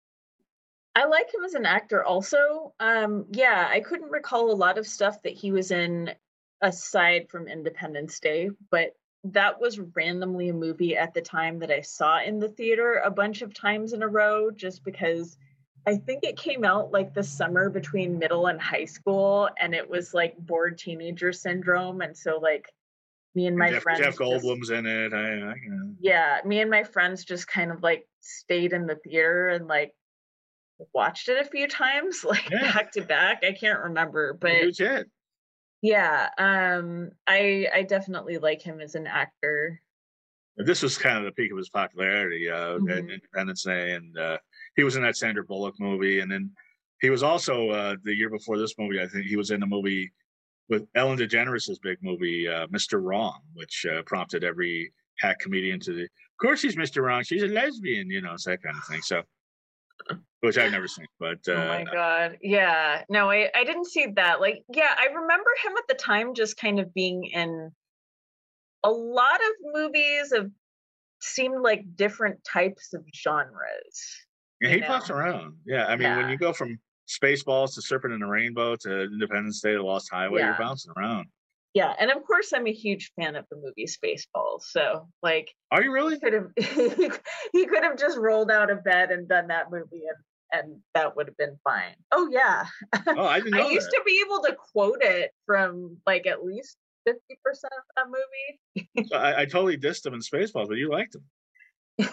I like him as an actor also. Um, yeah, I couldn't recall a lot of stuff that he was in aside from Independence Day, but that was randomly a movie at the time that I saw in the theater a bunch of times in a row, just because I think it came out like the summer between middle and high school, and it was like bored teenager syndrome. And so like me and my Jeff, friends Jeff Goldblum's just, in it. I, I, you know. Yeah, me and my friends just kind of like stayed in the theater and like watched it a few times, like yeah. back to back. I can't remember, but huge hit. Yeah, um, I I definitely like him as an actor. This was kind of the peak of his popularity uh, mm-hmm. at Independence Day, and uh, he was in that Sandra Bullock movie, and then he was also uh, the year before this movie. I think he was in a movie with Ellen DeGeneres' big movie, uh, Mister Wrong, which uh, prompted every hack comedian to the. Of course, she's Mister Wrong. She's a lesbian, you know, it's that kind of thing. So, which I've never seen, but uh, oh my god, yeah, no, I I didn't see that. Like, yeah, I remember him at the time just kind of being in a lot of movies of seemed like different types of genres. Yeah, he pops around. Yeah, I mean, yeah. when you go from Spaceballs to Serpent and the Rainbow to Independence Day to Lost Highway, yeah. you're bouncing around. Yeah, and of course, I'm a huge fan of the movie Spaceballs. So, like, are you really? He could have he could have just rolled out of bed and done that movie, and and that would have been fine. Oh yeah. Oh, I didn't know I used that. to be able to quote it from like at least fifty percent of that movie. So I, I totally dissed him in Spaceballs, but you liked him.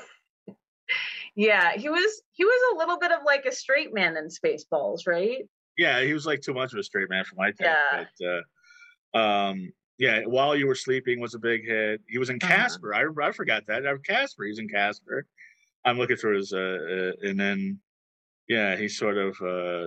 Yeah, he was he was a little bit of like a straight man in Spaceballs, right? Yeah, he was like too much of a straight man for my taste. Yeah. But, uh, um, yeah, While You Were Sleeping was a big hit. He was in uh-huh. Casper. I I forgot that. Casper. He's in Casper. I'm looking through his, uh, uh, and then yeah, he's sort of, uh,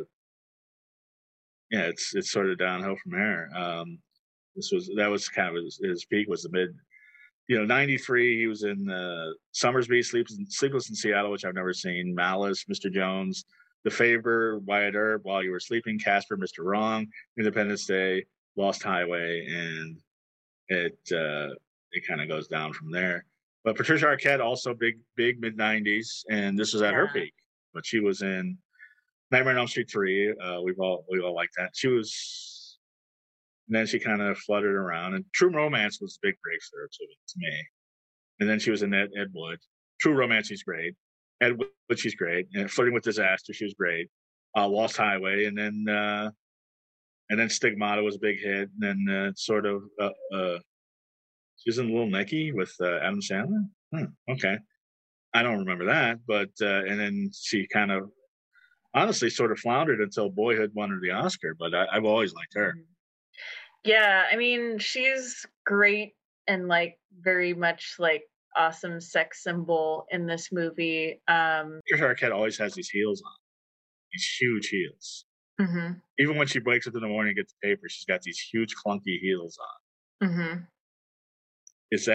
yeah, it's it's sort of downhill from there. Um, this was that was kind of his, his peak was the mid, you know, ninety-three. He was in uh, Summersby, Sleepless, Sleepless in Seattle, which I've never seen. Malice, Mister Jones, The Favor, Wyatt Earp, While You Were Sleeping, Casper, Mister Wrong, Independence Day, Lost Highway, and it uh, it kind of goes down from there. But Patricia Arquette also big big mid nineties, and this was at yeah. her peak. But she was in Nightmare on Elm Street three. Uh, we've all we all liked that. She was, and then she kind of fluttered around. And True Romance was a big breakthrough to, to me. And then she was in Ed, Ed Wood. True Romance, she's great. Ed Wood, she's great. And Flirting with Disaster, she was great. Uh, Lost Highway, and then uh, and then Stigmata was a big hit. And then uh, sort of uh, uh, she was in Little Nicky with uh, Adam Sandler. Hmm, okay, I don't remember that, but uh, and then she kind of honestly sort of floundered until Boyhood won her the Oscar. But I, I've always liked her. Yeah, I mean, she's great and like very much like awesome sex symbol in this movie. Um, Patricia Arquette always has these heels on, these huge heels. Mm-hmm. Even when she wakes up in the morning and gets the paper, she's got these huge clunky heels on. Mm-hmm. Is that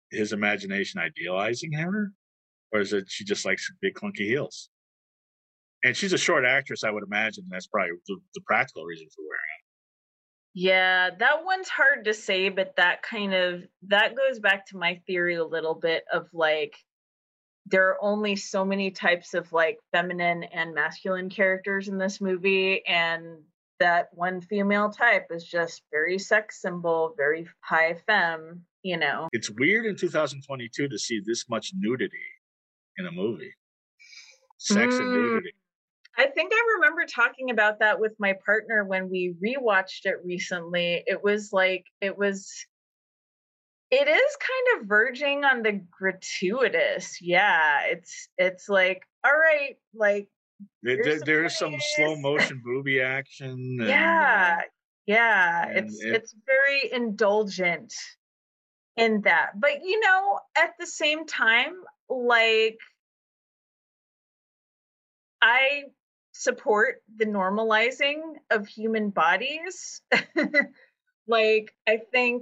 his imagination idealizing her, or is it she just likes big clunky heels? And she's a short actress, I would imagine. That's probably the, the practical reason for wearing Yeah, that one's hard to say, but that kind of that goes back to my theory a little bit of like there are only so many types of like feminine and masculine characters in this movie, and that one female type is just very sex symbol, very high femme, you know. it. It's weird in two thousand twenty-two to see this much nudity in a movie, sex and Mm, nudity. I think I remember talking about that with my partner when we rewatched it recently. It was like it was it is kind of verging on the gratuitous. Yeah, it's it's like, all right, like There, here's there, some there is some slow titties. motion booby action, and uh, Yeah. Yeah, and it's it, it's very indulgent in that. But you know, at the same time, like I support the normalizing of human bodies. Like I think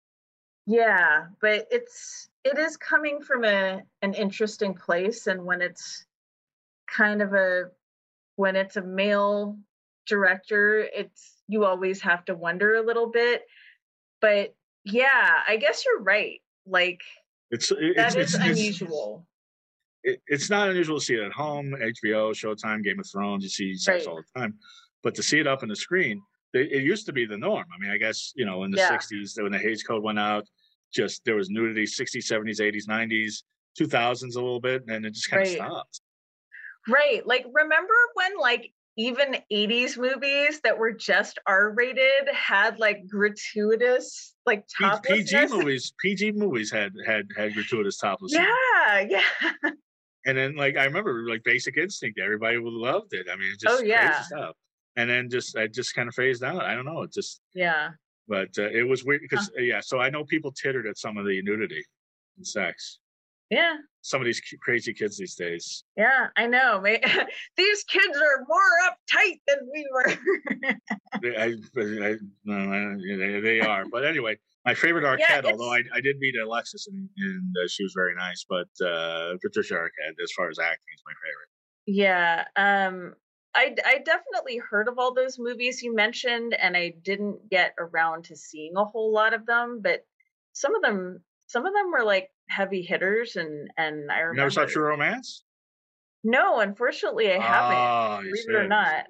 yeah, but it's it is coming from a an interesting place, and when it's kind of a when it's a male director, it's you always have to wonder a little bit. But yeah, I guess you're right. Like it's it's that is it's it's unusual. it, it's not unusual to see it at home, H B O, Showtime, Game of Thrones. You see sex Right. all the time, but to see it up on the screen, it, it used to be the norm. I mean, I guess you know in the Yeah. sixties when the Hays Code went out, just there was nudity. sixties, seventies, eighties, nineties, two thousands a little bit, and it just kind of Right. stopped. Right. Like remember when like even eighties movies that were just R-rated had like gratuitous like P- PG toplessness? movies, P G movies had had had gratuitous topless scenes. Yeah, yeah. And then, like, I remember, like, Basic Instinct, everybody loved it. I mean, it's Oh just crazy yeah. stuff. And then just, I just kind of phased out. I don't know. It just, Yeah. but uh, it was weird Huh. because, uh, yeah. So I know people tittered at some of the nudity and sex. Yeah. Some of these c- crazy kids these days. Yeah, I know. ma- These kids are more uptight than we were. They, I, I, no, I, they, they are. But anyway, my favorite Yeah, Arquette, although it's I, I did meet Alexis and, and uh, she was very nice, but uh, Patricia Arquette, as far as acting, is my favorite. yeah. Um, I I definitely heard of all those movies you mentioned, and I didn't get around to seeing a whole lot of them. But some of them, some of them were like heavy hitters, and and I You never saw remember. True Romance? No, unfortunately, I haven't. Oh, you Believe it or should. not.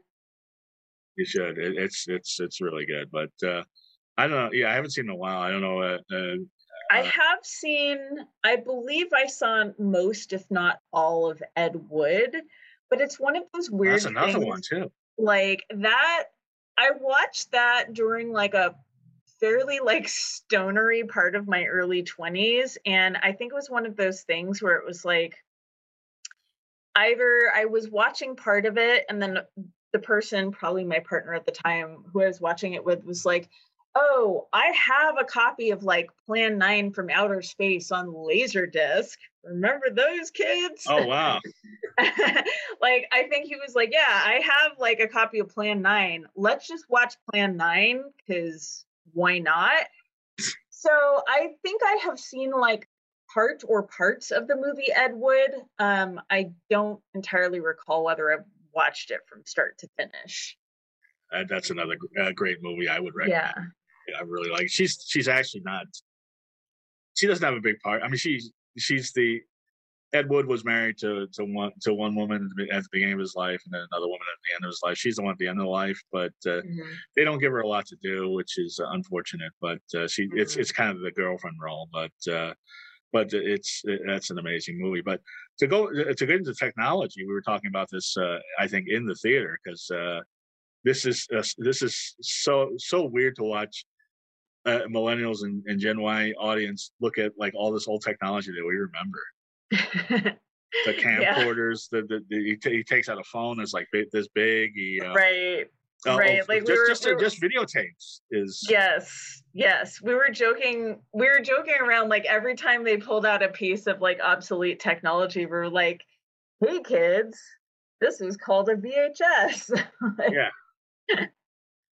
You should. It, it's it's it's really good. But uh, I don't know. Yeah, I haven't seen it in a while. I don't know. Uh, uh, I uh, have seen. I believe I saw most, if not all, of Ed Wood. But it's one of those that's weird another things one too. like that I watched that during like a fairly like stonery part of my early twenties, and I think it was one of those things where it was like either I was watching part of it and then the person, probably my partner at the time who I was watching it with, was like, oh, I have a copy of like Plan nine from Outer Space on Laserdisc. Remember those kids? Oh wow. Like I think he was like, yeah, I have like a copy of Plan nine. Let's just watch Plan nine because why not? So I think I have seen like part or parts of the movie Ed Wood. Um, I don't entirely recall whether I've watched it from start to finish. Uh, that's another uh, great movie I would recommend. Yeah. Yeah, I really like. She's she's actually not. She doesn't have a big part. I mean, she's she's the Ed Wood was married to to one to one woman at the, at the beginning of his life, and then another woman at the end of his life. She's the one at the end of life, but uh, Mhm. they don't give her a lot to do, which is uh, unfortunate. But uh, she it's Mhm. it's kind of the girlfriend role, but uh, but it's it, that's an amazing movie. But to go to get into technology, we were talking about this. Uh, I think in the theater because uh, this is uh, this is so so weird to watch. Uh, millennials and, and Gen Y audience look at like all this old technology that we remember. The Yeah. camcorders, the, the, the he, t- he takes out a phone that's like big, this big. He uh, Right. oh, Right. oh, Like we just were, just we were just videotapes is yes. Yes. We were joking. We were joking around like every time they pulled out a piece of like obsolete technology, we were like, hey kids, this is called a V H S. yeah.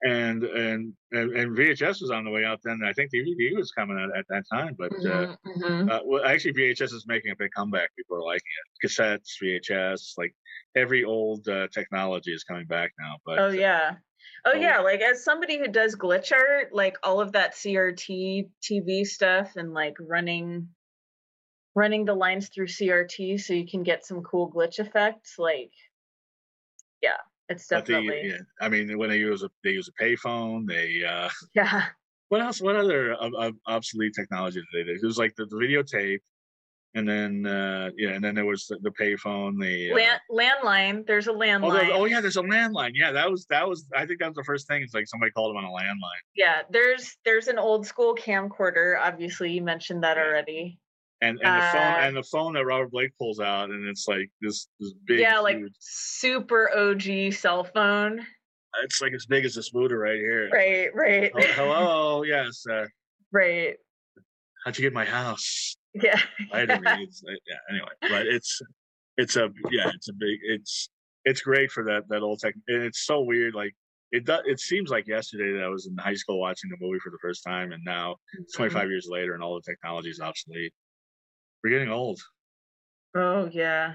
and, and and and V H S was on the way out then. I think D V D was coming out at that time, but uh, Mhm, mhm. uh, well, actually V H S is making a big comeback. People are liking it. Cassettes, V H S, like every old uh, technology is coming back now. But Oh, yeah. Oh, oh, yeah, like, as somebody who does glitch art, like, all of that C R T T V stuff and, like, running running the lines through C R T so you can get some cool glitch effects, like, yeah, it's but the definitely yeah, I mean when they use a they use a payphone. They uh, yeah. what else? What other ob- ob- obsolete technology did they do? It was like the, the videotape, and then uh, yeah, and then there was the, the payphone. The uh, Land landline, there's a oh, there, oh landline. yeah, there's a landline. Yeah, that was that was. I think that was the first thing. It's like somebody called them on a landline. Yeah, there's there's an old school camcorder, obviously, you mentioned that Yeah, already. and and the phone Uh, and the phone that Robert Blake pulls out, and it's like this this big yeah, like, huge. super O G cell phone. It's like as big as this scooter right here. It's like, Right, right. "Hel- hello, yes. Uh, Right. how'd you get my house? Yeah, Spider yeah. Me. It's, uh, yeah. Anyway, but it's it's a yeah, it's a big it's it's great for that that old tech, and it's so weird. Like it does. It seems like yesterday that I was in high school watching the movie for the first time, and now Mhm. twenty-five years later, and all the technology is obsolete. We're getting old, Oh, yeah.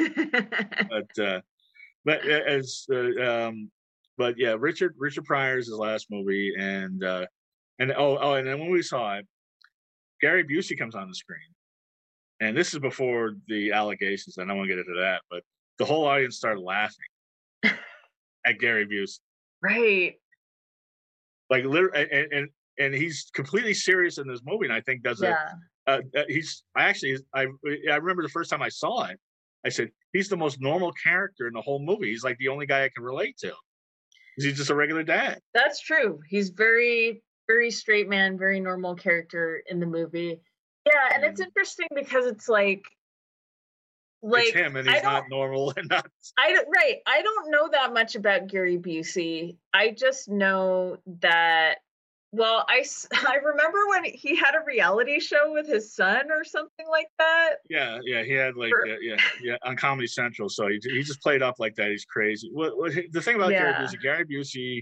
but uh, but a- as uh, um, but yeah, Richard Richard Pryor's his last movie, and uh, and oh oh, and then when we saw it, Gary Busey comes on the screen, and this is before the allegations. And I don't want to get into that, but the whole audience started laughing at Gary Busey. Right. Like literally, and, and and he's completely serious in this movie, and I think does a. Yeah. Uh, uh, he's I actually I I remember the first time I saw it, I said he's the most normal character in the whole movie. He's like the only guy I can relate to. He's just a regular dad. That's true. He's very, very straight man, very normal character in the movie. Yeah, and it's And interesting because it's like it's like him, and I he's don't not normal and not. I don't right. I don't know that much about Gary Busey. I just know that well, I s- I remember when he had a reality show with his son or something like that. Yeah, yeah, he had like For uh, yeah, yeah on Comedy Central, so he he just played up like that. He's crazy. What, what the thing about Gary yeah. Busey? Gary Busey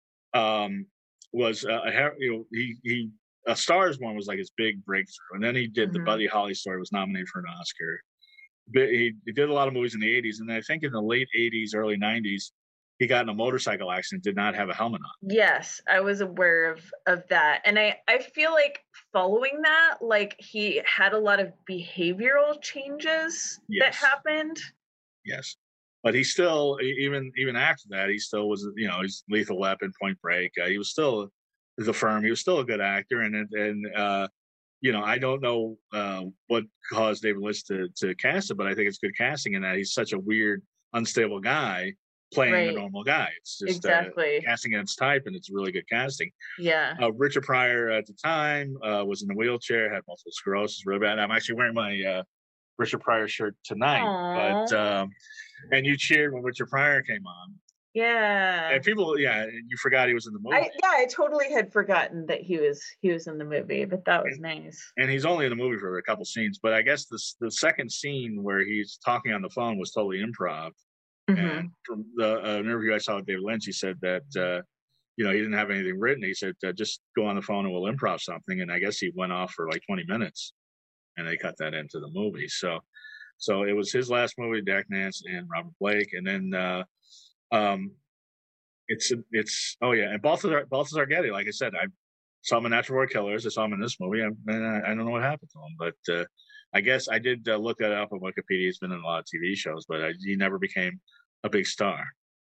um, was uh, a har- you know he he a Stars one was like his big breakthrough, and then he did the Mhm. Buddy Holly story, was nominated for an Oscar. But he, he did a lot of movies in the eighties, and I think in the late eighties, early nineties, he got in a motorcycle accident, did not have a helmet on. Yes, I was aware of of that. And I I feel like following that, like he had a lot of behavioral changes that Yes, happened. yes, but he still e- even even after that, he still was you know he's Lethal Weapon, Point Break. Uh, he was still the firm. He was still a good actor, and and and, uh, you know I don't know uh, what caused David Lynch to to cast it, but I think it's good casting in that he's such a weird, unstable guy playing a Right. normal guy. It's just uh, Exactly. casting against type, and it's really good casting. Yeah. Uh, Richard Pryor at the time uh, was in a wheelchair, had multiple sclerosis, really bad. I'm actually wearing my uh, Richard Pryor shirt tonight, but Oh. um, and you cheered when Richard Pryor came on, Yeah. and people, yeah, you forgot he was in the I movie, yeah, I totally had forgotten that he was he was in the movie, but that was and, nice. and he's only in the movie for a couple scenes. But I guess the the second scene where he's talking on the phone was totally improv. And Mhm. from the uh, interview I saw with David Lynch, he said that uh, you know he didn't have anything written. He said uh, just go on the phone and we'll improv something. And I guess he went off for like twenty minutes, and they cut that into the movie. So so it was his last movie, Jack Nance and Robert Blake, and then uh, um, it's it's oh yeah, and Balthazar Balthazar Getty. Like I said, I saw him in Natural Born Killers. I saw him in this movie. I, I, I don't know what happened to him, but uh, I guess I did uh, look that up on Wikipedia. He's been in a lot of T V shows, but I, he never became a big star.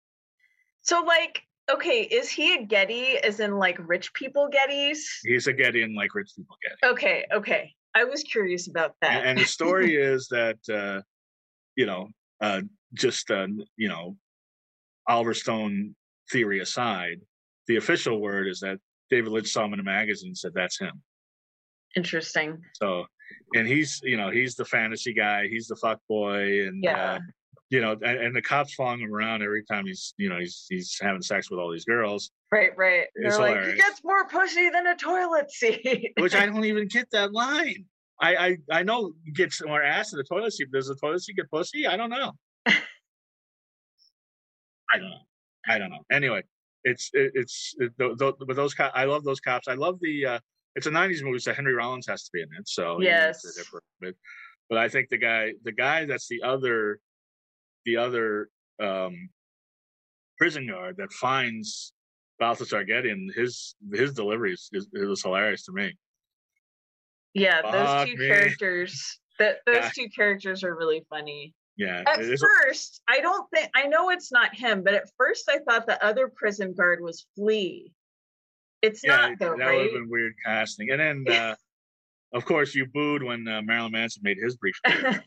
So like, okay, is he a Getty as in like rich people Gettys? He's a Getty in like rich people Getty. Okay, okay. I was curious about And, that. and the story is that uh, you know, uh, just uh, you know, Oliver Stone theory aside, the official word is that David Lynch saw him in a magazine and said that's him. Interesting. So, and he's you know he's the fantasy guy, he's the fuck boy, and uh, Yeah. you know, and, and the cops following him around every time he's you know he's he's having sex with all these girls. Right, right. It's They're like, he hilarious. gets more pussy than a toilet seat. Which I don't even get that line. I I, I know you get more ass in the toilet seat. Does the toilet seat get pussy? I don't know. I don't know. I don't know. Anyway, it's it, it's it, th- th- with those cops. I love those cops. I love the. Uh, it's a nineties movie, so Henry Rollins has to be in it. So Yes. he's different. But, but I think the guy, the guy that's the other, the other um, prison guard that finds Balthazar Getty, his his delivery is, is, it was hilarious to me. Yeah, Fuck those two me. characters. That those Yeah. two characters are really funny. Yeah. At it is- first, I don't think I know it's not him, but at first I thought the other prison guard was Flea. It's yeah, not though, that would right? have been weird casting. And then, uh, of course, you booed when uh, Marilyn Manson made his brief appearance.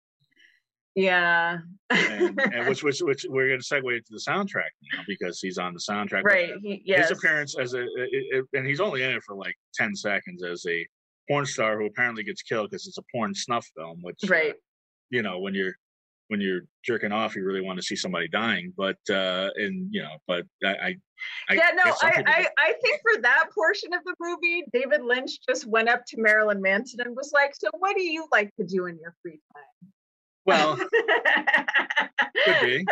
Yeah. and, and which which which we're going to segue into the soundtrack now because he's on the soundtrack. Right. He, yes. His appearance as a, it, it, and he's only in it for like ten seconds as a porn star who apparently gets killed because it's a porn snuff film. Which, right. Uh, you know, when you're when you're jerking off, you really want to see somebody dying. But uh, and you know, but I, I yeah, no, I I, I I think for that portion of the movie, David Lynch just went up to Marilyn Manson and was like, "So, what do you like to do in your free time?" Well, could be,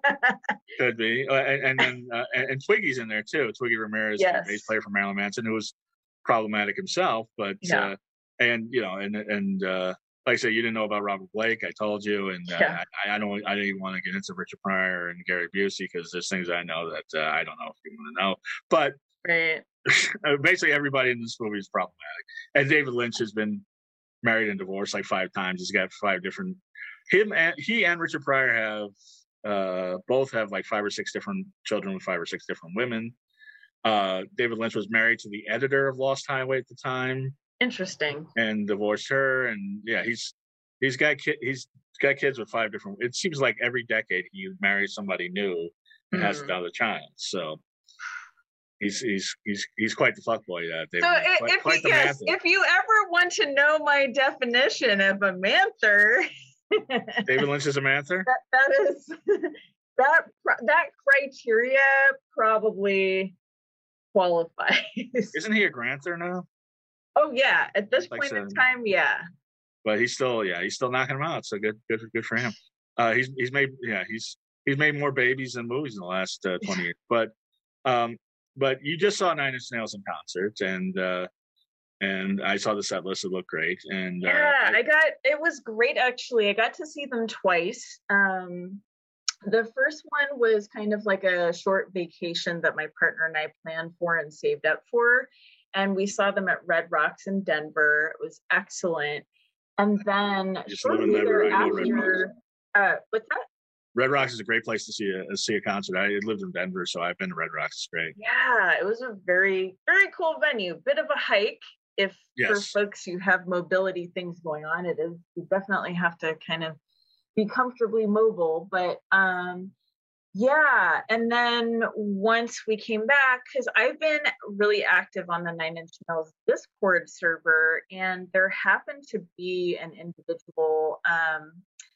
could be, uh, and, and then uh, and, and Twiggy's in there too. Twiggy Ramirez, yes. the bass player for Marilyn Manson, who was problematic himself, but yeah. uh, and you know, and and uh, like I said, you didn't know about Robert Blake. I told you, and uh, yeah. I, I don't, I didn't even want to get into Richard Pryor and Gary Busey because there's things I know that uh, I don't know if you want to know, but right. basically everybody in this movie is problematic, and David Lynch has been married and divorced like five times. He's got five different. Him and he and Richard Pryor have uh, both have like five or six different children with five or six different women. Uh, David Lynch was married to the editor of Lost Highway at the time. Interesting. And divorced her, and yeah, he's he's got kid he's got kids with five different. It seems like every decade he marries somebody new and mm. has another child. So he's he's he's he's quite the fuckboy. Uh, David. So Lynch. if, quite, if, quite yes, if you ever want to know my definition of a manther. David Lynch is a manther? That, that is that that criteria probably qualifies. Isn't he a granther now? Oh yeah, at this like point so. in time, yeah. But he's still, yeah, he's still knocking them out. So good, good, good for him. Uh, he's he's made, yeah, he's he's made more babies than movies in the last uh, twenty years. But um, but you just saw Nine Inch Nails in concert, and. Uh, And I saw the set list; it looked great. And yeah, uh, I, I got it was great actually. I got to see them twice. Um, the first one was kind of like a short vacation that my partner and I planned for and saved up for, and we saw them at Red Rocks in Denver. It was excellent. And then shortly thereafter, uh, what's that? Red Rocks is a great place to see a see a concert. I lived in Denver, so I've been to Red Rocks. It's great. Yeah, it was a very very cool venue. Bit of a hike. If yes. for folks who have mobility things going on, it is you definitely have to kind of be comfortably mobile. But um, yeah, and then once we came back, because I've been really active on the Nine Inch Nails Discord server, and there happened to be an individual. Um,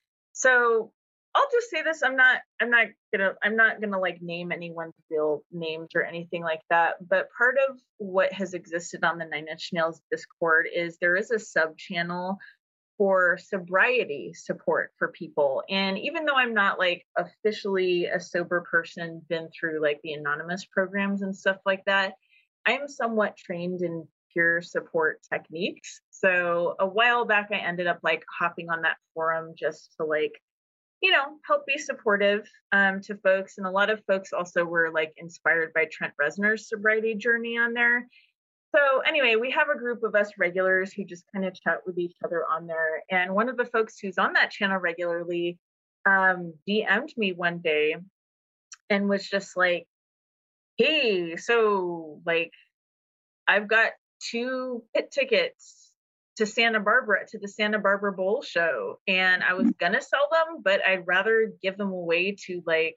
so I'll just say this: I'm not, I'm not gonna, I'm not gonna like name anyone's real names or anything like that. But part of what has existed on the Nine Inch Nails Discord is there is a sub channel for sobriety support for people. And even though I'm not like officially a sober person, been through like the anonymous programs and stuff like that, I am somewhat trained in peer support techniques. So a while back, I ended up like hopping on that forum just to like. you know, help be supportive um, to folks. And a lot of folks also were like inspired by Trent Reznor's sobriety journey on there. So anyway, we have a group of us regulars who just kind of chat with each other on there. And one of the folks who's on that channel regularly um, D M'd me one day and was just like, hey, so like, I've got two pit tickets to Santa Barbara, to the Santa Barbara Bowl show. And I was gonna sell them, but I'd rather give them away to like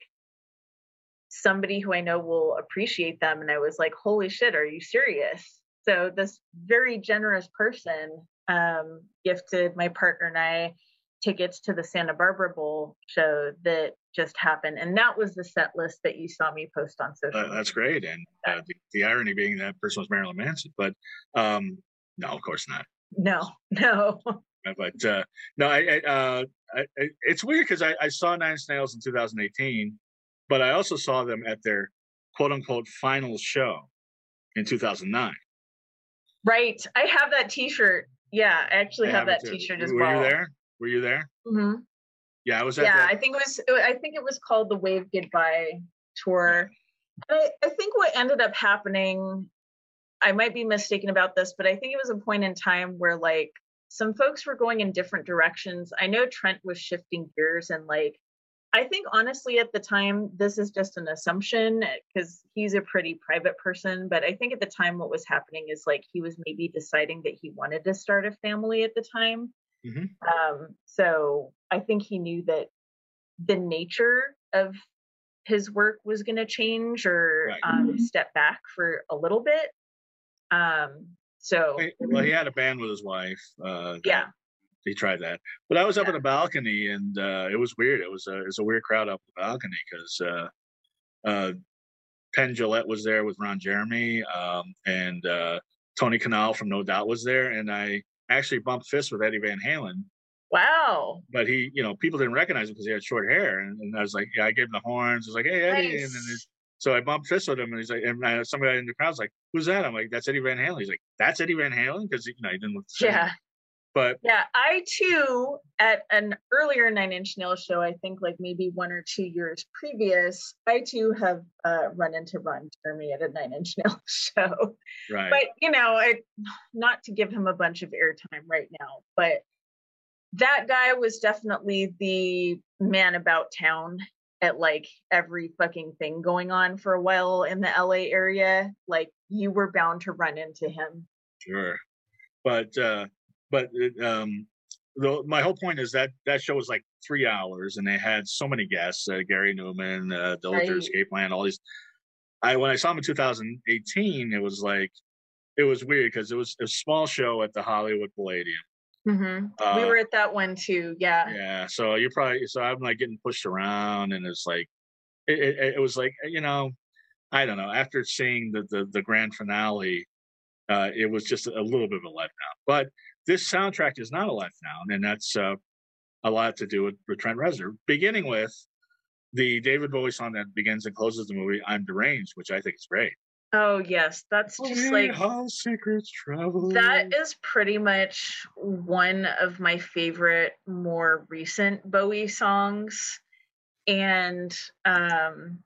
somebody who I know will appreciate them. And I was like, holy shit, are you serious? So this very generous person um, gifted my partner and I tickets to the Santa Barbara Bowl show that just happened. And that was the set list that you saw me post on social uh, that's great. And uh, the, the irony being that person was Marilyn Manson, but um, no, of course not. No, no. But uh, no, I, I, uh, I, it's weird because I, I saw Nine Inch Nails in two thousand eighteen, but I also saw them at their quote unquote final show in two thousand nine. Right. I have that T-shirt. Yeah, I actually I have, have it that too. T-shirt as Were well. you there? Were you there? Mm-hmm. Yeah, I was at Yeah, that. I think it was. I think it was called the Wave Goodbye tour. Yeah. I, I think what ended up happening, I might be mistaken about this, but I think it was a point in time where like some folks were going in different directions. I know Trent was shifting gears, and like I think honestly at the time, this is just an assumption because he's a pretty private person, but I think at the time what was happening is like he was maybe deciding that he wanted to start a family at the time. Mm-hmm. Um, so I think he knew that the nature of his work was going to change or Right. um, step back for a little bit. Um, so well, he had a band with his wife. Uh, yeah, he tried that, but I was up yeah. in the balcony, and uh, it was weird. It was a it was a weird crowd up the balcony because uh, uh, Penn Jillette was there with Ron Jeremy, um, and uh, Tony Kanal from No Doubt was there, and I actually bumped fists with Eddie Van Halen. Wow. But he, you know, people didn't recognize him because he had short hair, and, and I was like, yeah, I gave him the horns. I was like, hey, Eddie, Nice. and then it, so I bumped fists with him, and he's like, and I, somebody in the crowd's like, who's that? I'm like, that's Eddie Van Halen. He's like, that's Eddie Van Halen, because you know he didn't look the same. Yeah. But yeah, I too, at an earlier Nine Inch Nails show, I think like maybe one or two years previous, I too have uh, run into Ron Jeremy at a Nine Inch Nails show. Right. But, you know, it, not to give him a bunch of airtime right now, but that guy was definitely the man about town at like every fucking thing going on for a while in the L A area. Like you were bound to run into him. Sure. But, uh, But um, the, my whole point is that that show was like three hours, and they had so many guests: uh, Gary Newman, uh, Dillinger, Right. Escape Plan, all these. I when I saw him in two thousand eighteen, it was like it was weird because it was a small show at the Hollywood Palladium. Mm-hmm. Uh, we were at that one too. Yeah. Yeah. So you're probably so I'm like getting pushed around, and it's like it, it, it was like you know I don't know. After seeing the the, the grand finale, uh, it was just a little bit of a letdown, but. This soundtrack is not a letdown, and that's uh, a lot to do with, with Trent Reznor, beginning with the David Bowie song that begins and closes the movie, I'm Deranged, which I think is great. Oh, yes. That's just like, how secrets travel. That is pretty much one of my favorite more recent Bowie songs. And um,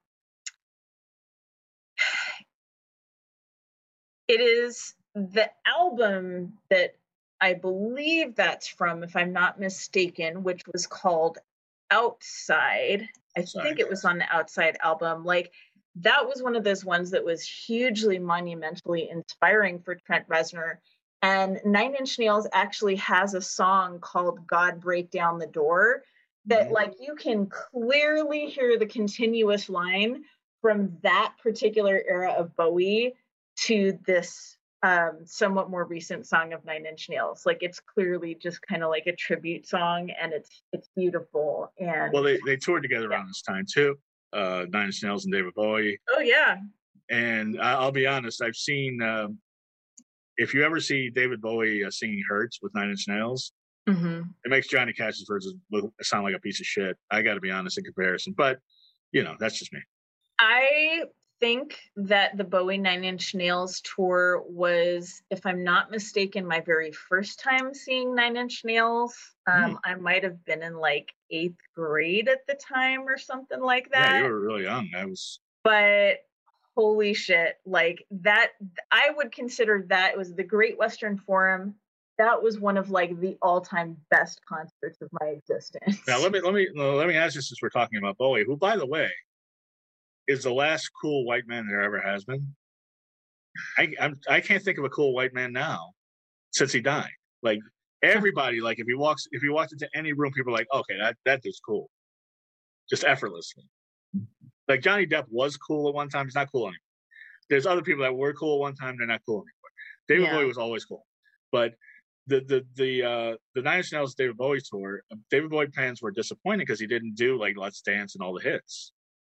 it is the album that I believe that's from, if I'm not mistaken, which was called Outside. I Outside, think it was on the Outside album. Like that was one of those ones that was hugely monumentally inspiring for Trent Reznor. And Nine Inch Nails actually has a song called God Break Down the Door that mm-hmm. like you can clearly hear the continuous line from that particular era of Bowie to this um somewhat more recent song of Nine Inch Nails. Like it's clearly just kind of like a tribute song, and it's it's beautiful. And well, they, they toured together yeah. around this time too, uh Nine Inch Nails and David Bowie. Oh yeah. And I'll be honest, I've seen uh, if you ever see David Bowie uh, singing Hurts with Nine Inch Nails, mm-hmm. it makes Johnny Cash's verses sound like a piece of shit. I got to be honest in comparison, but you know that's just me. I think that the Bowie Nine Inch Nails tour was, if I'm not mistaken, my very first time seeing Nine Inch Nails. Um, mm. I might have been in like eighth grade at the time or something like that. Yeah, you were really young. I was. But holy shit, like that, I would consider that it was the Great Western Forum. That was one of like the all-time best concerts of my existence. Now let me let me let me ask you, since we're talking about Bowie, who, by the way, is the last cool white man there ever has been. I I'm, I can't think of a cool white man now since he died. Like everybody, like if he walks if he walks into any room, people are like, okay, that that dude's cool, just effortlessly. Like Johnny Depp was cool at one time. He's not cool anymore. There's other people that were cool at one time. They're not cool anymore. David yeah. Bowie was always cool, but the the the uh, the Nine Inch Nails David Bowie tour, David Bowie fans were disappointed because he didn't do like Let's Dance and all the hits.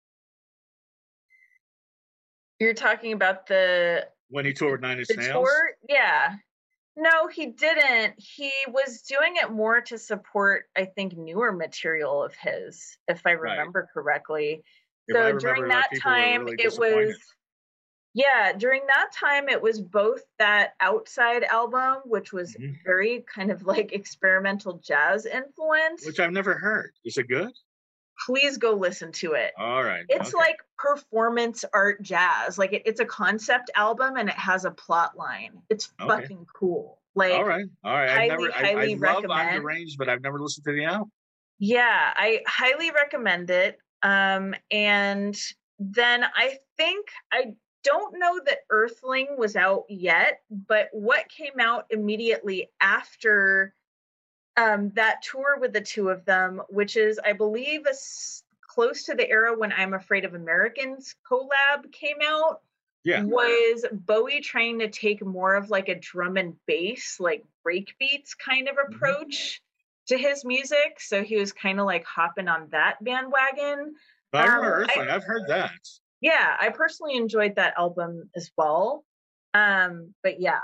You're talking about the when he toured Nine Inch Nails? Tour? Yeah. No, he didn't. He was doing it more to support, I think, newer material of his, if I remember right. correctly. if I So during remember, like that people were time, really it was disappointed. yeah, during that time it was both that Outside album, which was Hmm. very kind of like experimental jazz influenced. Which I've never heard. Is it good? Please go listen to it. All right. It's Okay. like performance art jazz. Like it, it's a concept album and it has a plot line. It's Okay. fucking cool. All Like right. All right. I've highly, never. I, I highly love I'm recommend. Deranged, but I've never listened to the album. Yeah, I highly recommend it. Um, and then I think I don't know that Earthling was out yet, but what came out immediately after um, that tour with the two of them, which is, I believe, a s- close to the era when I'm Afraid of Americans collab came out, Yeah. was Bowie trying to take more of like a drum and bass, like breakbeats kind of Mm-hmm. approach to his music. So he was kind of like hopping on that bandwagon. But I Um, remember I, Earthling. I've heard that. yeah, I personally enjoyed that album as well. Um, but yeah,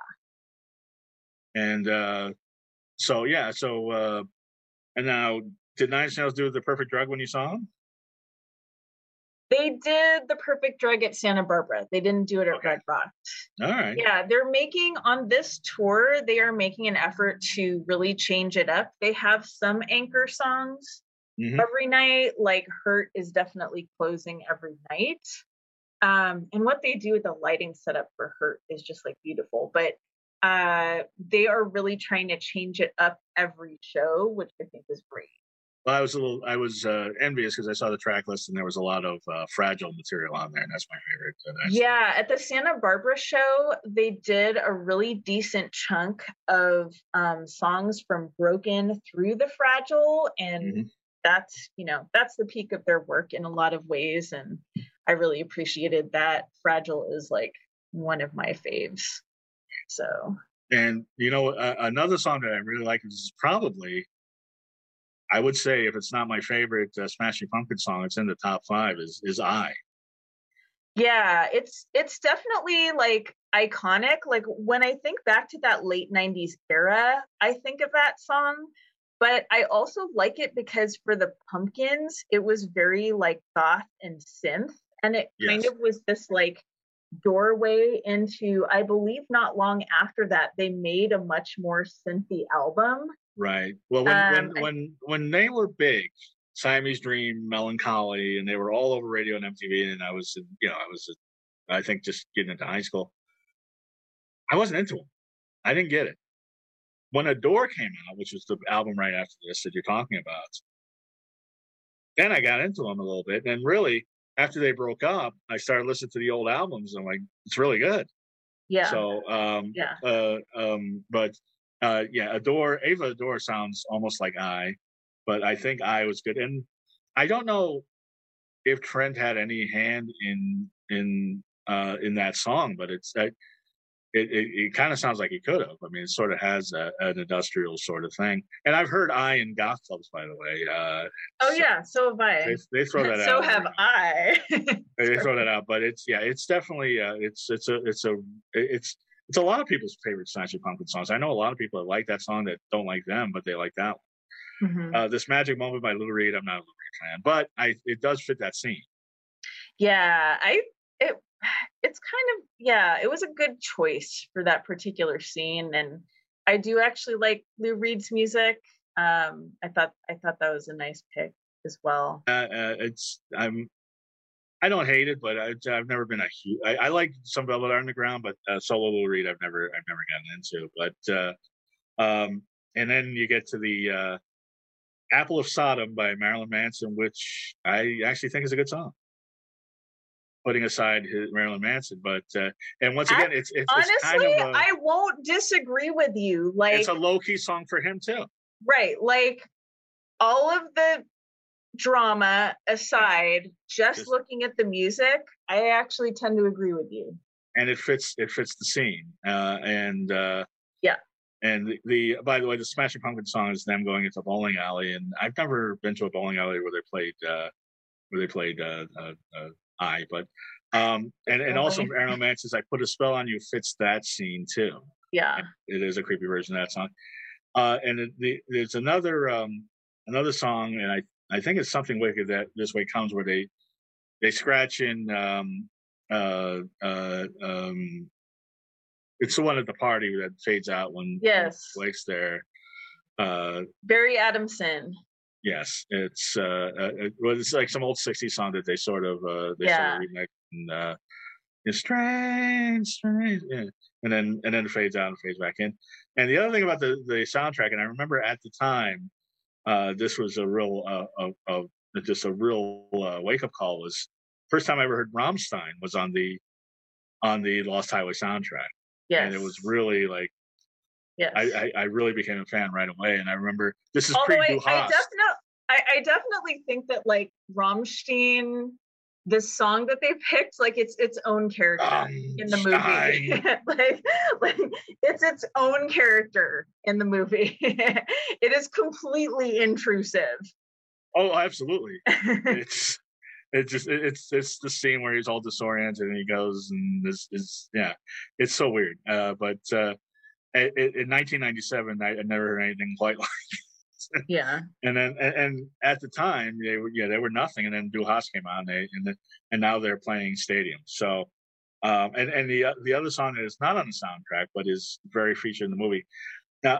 And uh, so yeah. So uh, and now, did Nine Inch Nails do The Perfect Drug when you saw them? they did The Perfect Drug at Santa Barbara. They didn't do it at Okay. Red Rock. All right. Yeah, they're making on this tour, they are making an effort to really change it up. They have some anchor songs Mm-hmm. every night, like Hurt is definitely closing every night. Um, and what they do with the lighting setup for Hurt is just like beautiful. But uh, they are really trying to change it up every show, which I think is great. Well, I was a little, I was uh, envious because I saw the track list and there was a lot of uh, Fragile material on there, and that's my favorite. Uh, Yeah, at the Santa Barbara show, they did a really decent chunk of um, songs from Broken through the Fragile, and mm-hmm. that's, you know, that's the peak of their work in a lot of ways, and I really appreciated that. Fragile is like one of my faves. So, and you know, uh, another song that I really like is probably, I would say, if it's not my favorite uh, Smashing Pumpkins song, it's in the top five, is is I. Yeah, it's it's definitely like iconic. Like when I think back to that late nineties era, I think of that song, but I also like it because for the Pumpkins, it was very like goth and synth, and it yes. kind of was this like doorway into, I believe not long after that, they made a much more synthy album. Right. Well, when um, when when when they were big, Siamese Dream, Melancholy, and they were all over radio and M T V, and I was, you know, I was, I think, just getting into high school. I wasn't into them. I didn't get it. When Adore came out, which was the album right after this that you're talking about, then I got into them a little bit, and really, after they broke up, I started listening to the old albums, and I'm like, it's really good. Yeah. So, um, yeah. Uh, um, but. Uh, yeah, Adore, Ava Adore sounds almost like I, but I think I was good. And I don't know if Trent had any hand in in uh, in that song, but it's uh, it it, it kind of sounds like he could have. I mean, it sort of has a, an industrial sort of thing. And I've heard I in goth clubs, by the way. Uh, oh so yeah, so have I. They, they throw that so out. So have I. They throw that out, but it's yeah, it's definitely uh, it's it's a it's a it's. It's a lot of people's favorite Smashing Pumpkins songs. I know a lot of people that like that song that don't like them, but they like that one. Mm-hmm. Uh, this Magic Moment by Lou Reed, I'm not a Lou Reed fan, but I it does fit that scene. Yeah, I it it's kind of yeah, it was a good choice for that particular scene, and I do actually like Lou Reed's music. Um, I thought I thought that was a nice pick as well. Uh, uh, it's I'm. I don't hate it, but I, I've never been a huge. I, I like some Velvet Underground, but uh, solo Lou Reed, I've never, I've never gotten into. But uh, um, and then you get to the uh, "Apple of Sodom" by Marilyn Manson, which I actually think is a good song. Putting aside his Marilyn Manson, but uh, and once again, I, it's, it's honestly, it's kind of a, I won't disagree with you. Like it's a low key song for him too, right? Like all of the drama aside, just, just looking at the music, I actually tend to agree with you. And it fits it fits the scene. Uh, and uh, yeah. And the, the by the way, the Smashing Pumpkins song is them going into a bowling alley, and I've never been to a bowling alley where they played uh, where they played uh, uh, uh, I, but um, and and also Marilyn Manson's "I Put a Spell on You" fits that scene too. Yeah, it is a creepy version of that song. Uh, and it, the, there's another um, another song, and I. I think it's Something Wicked That This Way Comes, where they they scratch in um, uh, uh, um, it's the one at the party that fades out when, when Yes. Blake's there. Uh, Barry Adamson. yes, it's uh, uh, it, well, it's like some old sixties song that they sort of uh, they Yeah. sort of remix. And, uh, it's strange, strange, yeah. and then and then it fades out and fades back in. And the other thing about the the soundtrack, and I remember at the time, uh, this was a real uh, a, a, just a real uh, wake up call. Was first time I ever heard Rammstein was on the on the Lost Highway soundtrack, Yes. and it was really like yes. I, I I really became a fan right away. And I remember this is Although pre I, Du I Hast. definitely I, I definitely think that like Rammstein, the song that they picked, like it's its own character in the movie. like, like it's its own character in the movie. It is completely intrusive. Oh, absolutely. It's it just it, it's it's the scene where he's all disoriented and he goes and this is yeah, it's so weird. Uh, but uh, in, in nineteen ninety-seven, I, I never heard anything quite like. Yeah. And then and, and at the time they were yeah they were nothing, and then Du Hast came on, they and the, and now they're playing stadiums. So um and and the the other song that is not on the soundtrack but is very featured in the movie. Now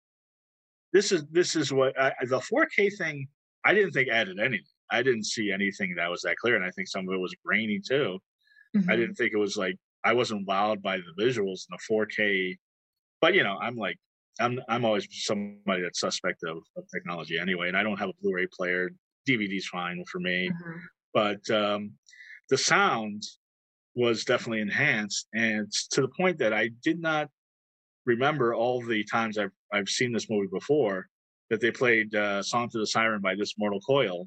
this is this is what I, the four K thing I didn't think added anything. I didn't see anything that was that clear, and I think some of it was grainy too. Mm-hmm. I didn't think it was like I wasn't wowed by the visuals in the four K, but you know I'm like. I'm I'm always somebody that's suspect of, of technology anyway, and I don't have a Blu-ray player. D V D's fine for me, mm-hmm. but um, the sound was definitely enhanced, and to the point that I did not remember all the times I've I've seen this movie before that they played uh, "Song to the Siren" by This Mortal Coil.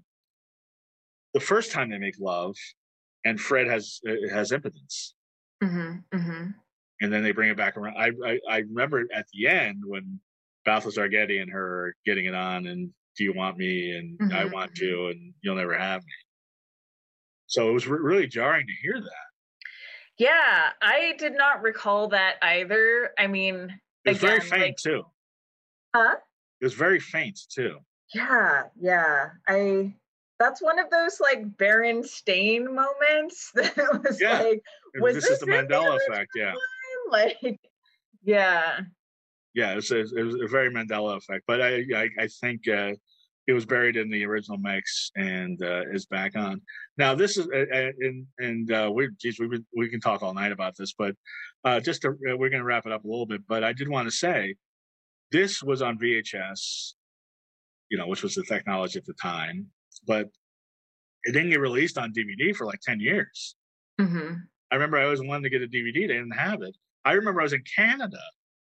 The first time they make love, and Fred has uh, has impotence. Mm-hmm. Mm-hmm. And then they bring it back around. I, I I remember at the end when Balthazar Getty and her are getting it on, and do you want me, and mm-hmm. I want you, and you'll never have me. So it was re- really jarring to hear that. Yeah, I did not recall that either. I mean, it was again, very faint like, too. Huh? It was very faint too. Yeah, yeah. I. That's one of those like Berenstain moments that was yeah. like, was this, this is the Mandela effect? Yeah. Like, yeah. Yeah, it was, it was a very Mandela effect, but I I, I think uh, it was buried in the original mix and uh, is back on now. This is uh, and and uh, we geez we we can talk all night about this, but uh, just to, uh, we're going to wrap it up a little bit. But I did want to say this was on V H S, you know, which was the technology at the time, but it didn't get released on D V D for like ten years. Mm-hmm. I remember I always wanted to get a D V D, they didn't have it. I remember I was in Canada.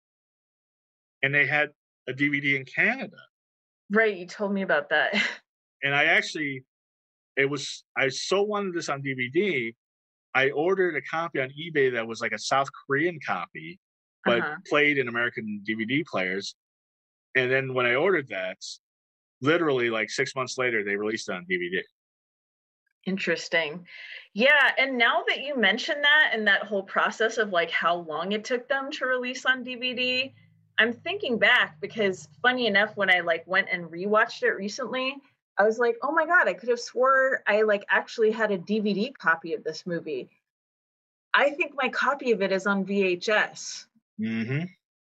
And they had a D V D in Canada. Right, you told me about that. And I actually, it was, I so wanted this on D V D, I ordered a copy on eBay that was like a South Korean copy, but uh-huh. played in American D V D players. And then when I ordered that, literally like six months later, they released it on D V D. Interesting. Yeah, and now that you mention that and that whole process of like how long it took them to release on D V D, I'm thinking back because funny enough, when I like went and rewatched it recently, I was like, oh my God, I could have swore I like actually had a D V D copy of this movie. I think my copy of it is on V H S. Mm-hmm.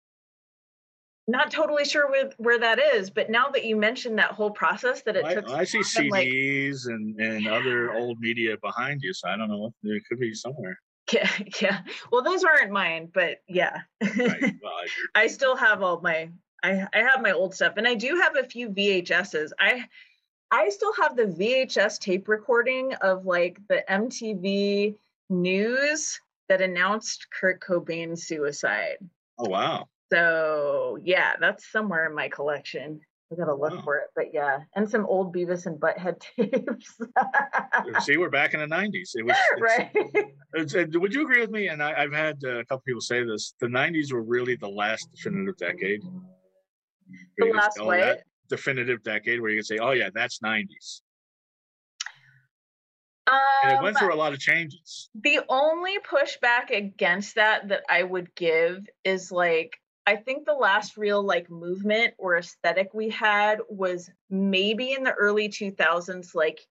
Not totally sure where, where that is, but now that you mentioned that whole process that it I, took. I see C Ds like, and, and other old media behind you, so I don't know what it could be somewhere. Yeah, yeah. Well, those aren't mine, but yeah. Right. Well, I still have all my I I have my old stuff, and I do have a few V H S's. I I still have the V H S tape recording of like the M T V news that announced Kurt Cobain's suicide. Oh wow. So yeah, that's somewhere in my collection. I gotta look wow. for it, but yeah, and some old Beavis and Butthead tapes. See, we're back in the nineties. It was it's, right. It's, it's, would you agree with me? And I, I've had uh, a couple people say this: the nineties were really the last definitive decade. The last what? That definitive decade where you can say, "Oh yeah, that's nineties." Um, and it went through a lot of changes. The only pushback against that that I would give is like, I think the last real like movement or aesthetic we had was maybe in the early two thousands, like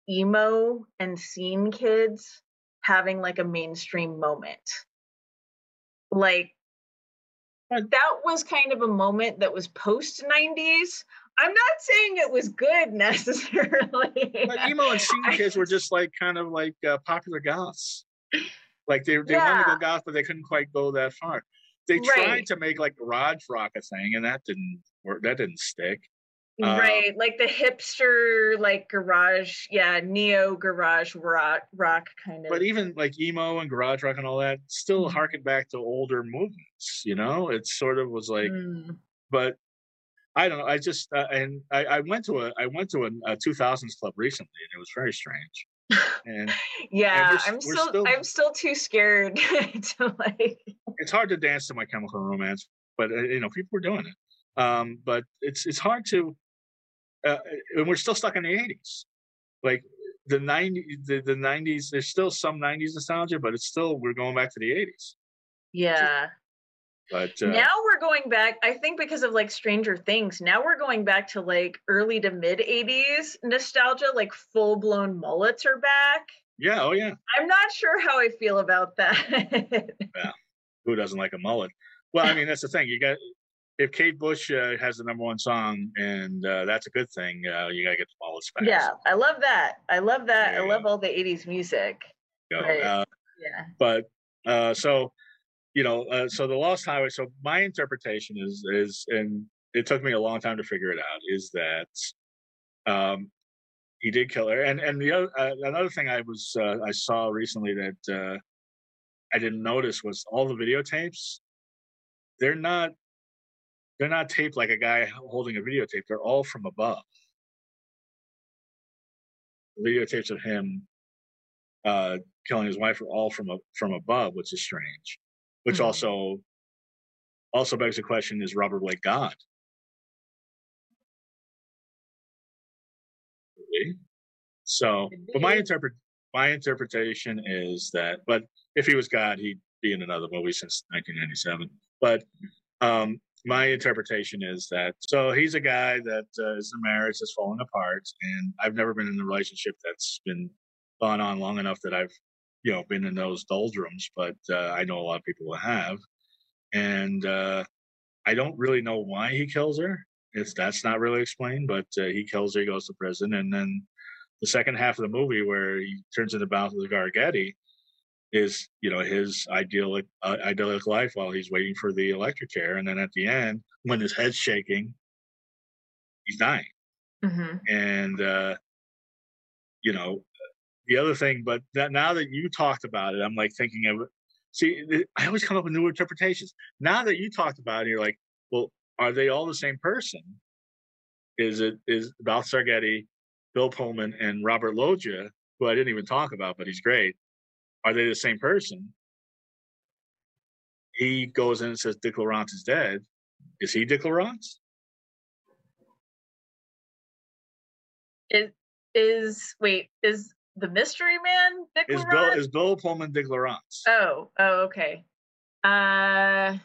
emo and scene kids having like a mainstream moment. Like, that was kind of a moment that was post nineties. I'm not saying it was good necessarily. But emo and scene I kids were just just like kind of like uh, popular goths. Like they they wanted to Yeah. go goth, but they couldn't quite go that far. They tried Right. to make like garage rock a thing, and that didn't work. That didn't stick. Uh, Right, like the hipster, like garage, yeah, neo garage rock, rock kind but of. even like emo and garage rock and all that still Mhm. harkened back to older movements. You know, it sort of was like, Mm. but I don't know. I just uh, and I, I went to a I went to a, a two thousands club recently, and it was very strange. And and we're Yeah, s- I'm we're still still. I'm still too scared to like. It's hard to dance to My Chemical Romance, but uh, you know people were doing it. Um, but it's it's hard to, uh, and we're still stuck in the eighties. Like the nineties, the, the nineties. There's still some nineties nostalgia, but it's still we're going back to the eighties. Yeah. But uh, Now we're going back, I think because of like Stranger Things, now we're going back to like early to mid eighties nostalgia, like full blown mullets are back. yeah, oh yeah, I'm not sure how I feel about that. yeah. Who doesn't like a mullet? Well, I mean that's the thing. You got if Kate Bush uh, has the number one song, and uh, that's a good thing. Uh, you gotta get the mullets back. Yeah, I love that. I love that. I There you love all the eighties music. go. But Uh, yeah. but uh, so you know, uh, so the Lost Highway. So my interpretation is is, and it took me a long time to figure it out. Is that um, he did kill her, and and the other uh, another thing I was uh, I saw recently that uh, I didn't notice was all the videotapes. They're not they're not taped like a guy holding a videotape. They're all from above. The videotapes of him uh, killing his wife are all from a, from above, which is strange. Which Mhm. also also begs the question: is Robert Blake God? Really? So, Could but my be. interpret my interpretation is that, but if he was God, he'd be in another movie since nineteen ninety-seven. But um, my interpretation is that so he's a guy that uh, is in a marriage that's falling apart, and I've never been in a relationship that's been gone on long enough that I've you know been in those doldrums, but uh, I know a lot of people who have, and uh, I don't really know why he kills her. It's that's not really explained, but uh, he kills her, he goes to prison, and then the second half of the movie where he turns into Balthazar Getty is you know his idyllic uh, idyllic life while he's waiting for the electric chair, and then at the end when his head's shaking, he's dying. Mhm. And uh, you know the other thing, but that now that you talked about it, I'm like thinking of see, I always come up with new interpretations. Now that you talked about it, you're like, well, are they all the same person? Is it is Balthazar Getty, Bill Pullman, and Robert Loggia, who I didn't even talk about, but he's great. Are they the same person? He goes in and says Dick Laurence is dead. Is he Dick Laurence? Is is wait, is the mystery man Dick Is Bill Laurent? is Bill Pullman Dick Laurence? Oh, oh, okay. Uh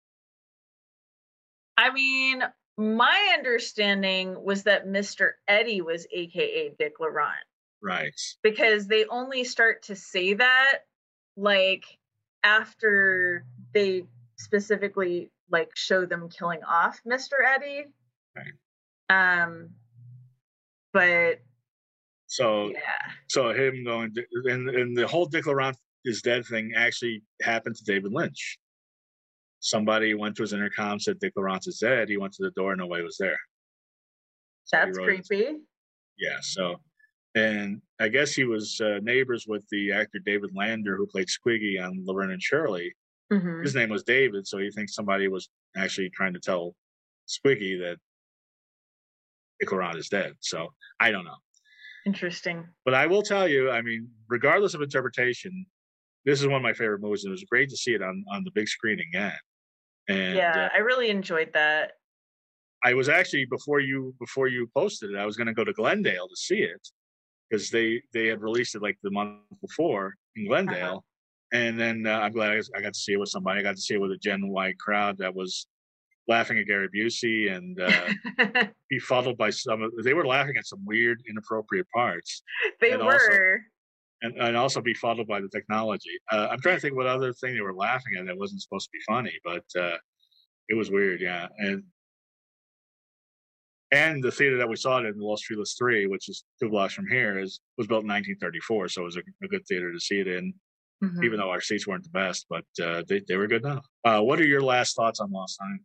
I mean, my understanding was that mister Eddie was A K A Dick Laurent Right. because they only start to say that like after they specifically like show them killing off mister Eddie. Right. Um, but So yeah. so him going to, and and the whole Dick Laurence is dead thing actually happened to David Lynch. Somebody went to his intercom, said Dick Laurence is dead. He went to the door, nobody was there. So he That's wrote it. creepy. Yeah. So, and I guess he was uh, neighbors with the actor David Lander, who played Squiggy on Laverne and Shirley. Mhm. His name was David, so he thinks somebody was actually trying to tell Squiggy that Dick Laurent is dead. So I don't know. Interesting. But I will tell you, I mean, regardless of interpretation, this is one of my favorite movies, and it was great to see it on, on the big screen again. And uh, Yeah, I really enjoyed that. I was actually before you before you posted it, I was going to go to Glendale to see it because they they had released it like the month before in Uh-huh. Glendale, and then uh, I'm glad I, I got to see it with somebody. I got to see it with a Gen Y crowd that was laughing at Gary Busey and uh, befuddled by some of. They were laughing at some weird, inappropriate parts, They and also were. and, and also befuddled by the technology. Uh, I'm trying to think what other thing they were laughing at that wasn't supposed to be funny, but uh, it was weird, yeah. And and the theater that we saw it in, Los Feliz Three, which is two blocks from here, is was built in nineteen thirty-four, so it was a, a good theater to see it in. Even Mhm. though our seats weren't the best, but uh, they they were good enough. Uh, what are your last thoughts on Lost Time?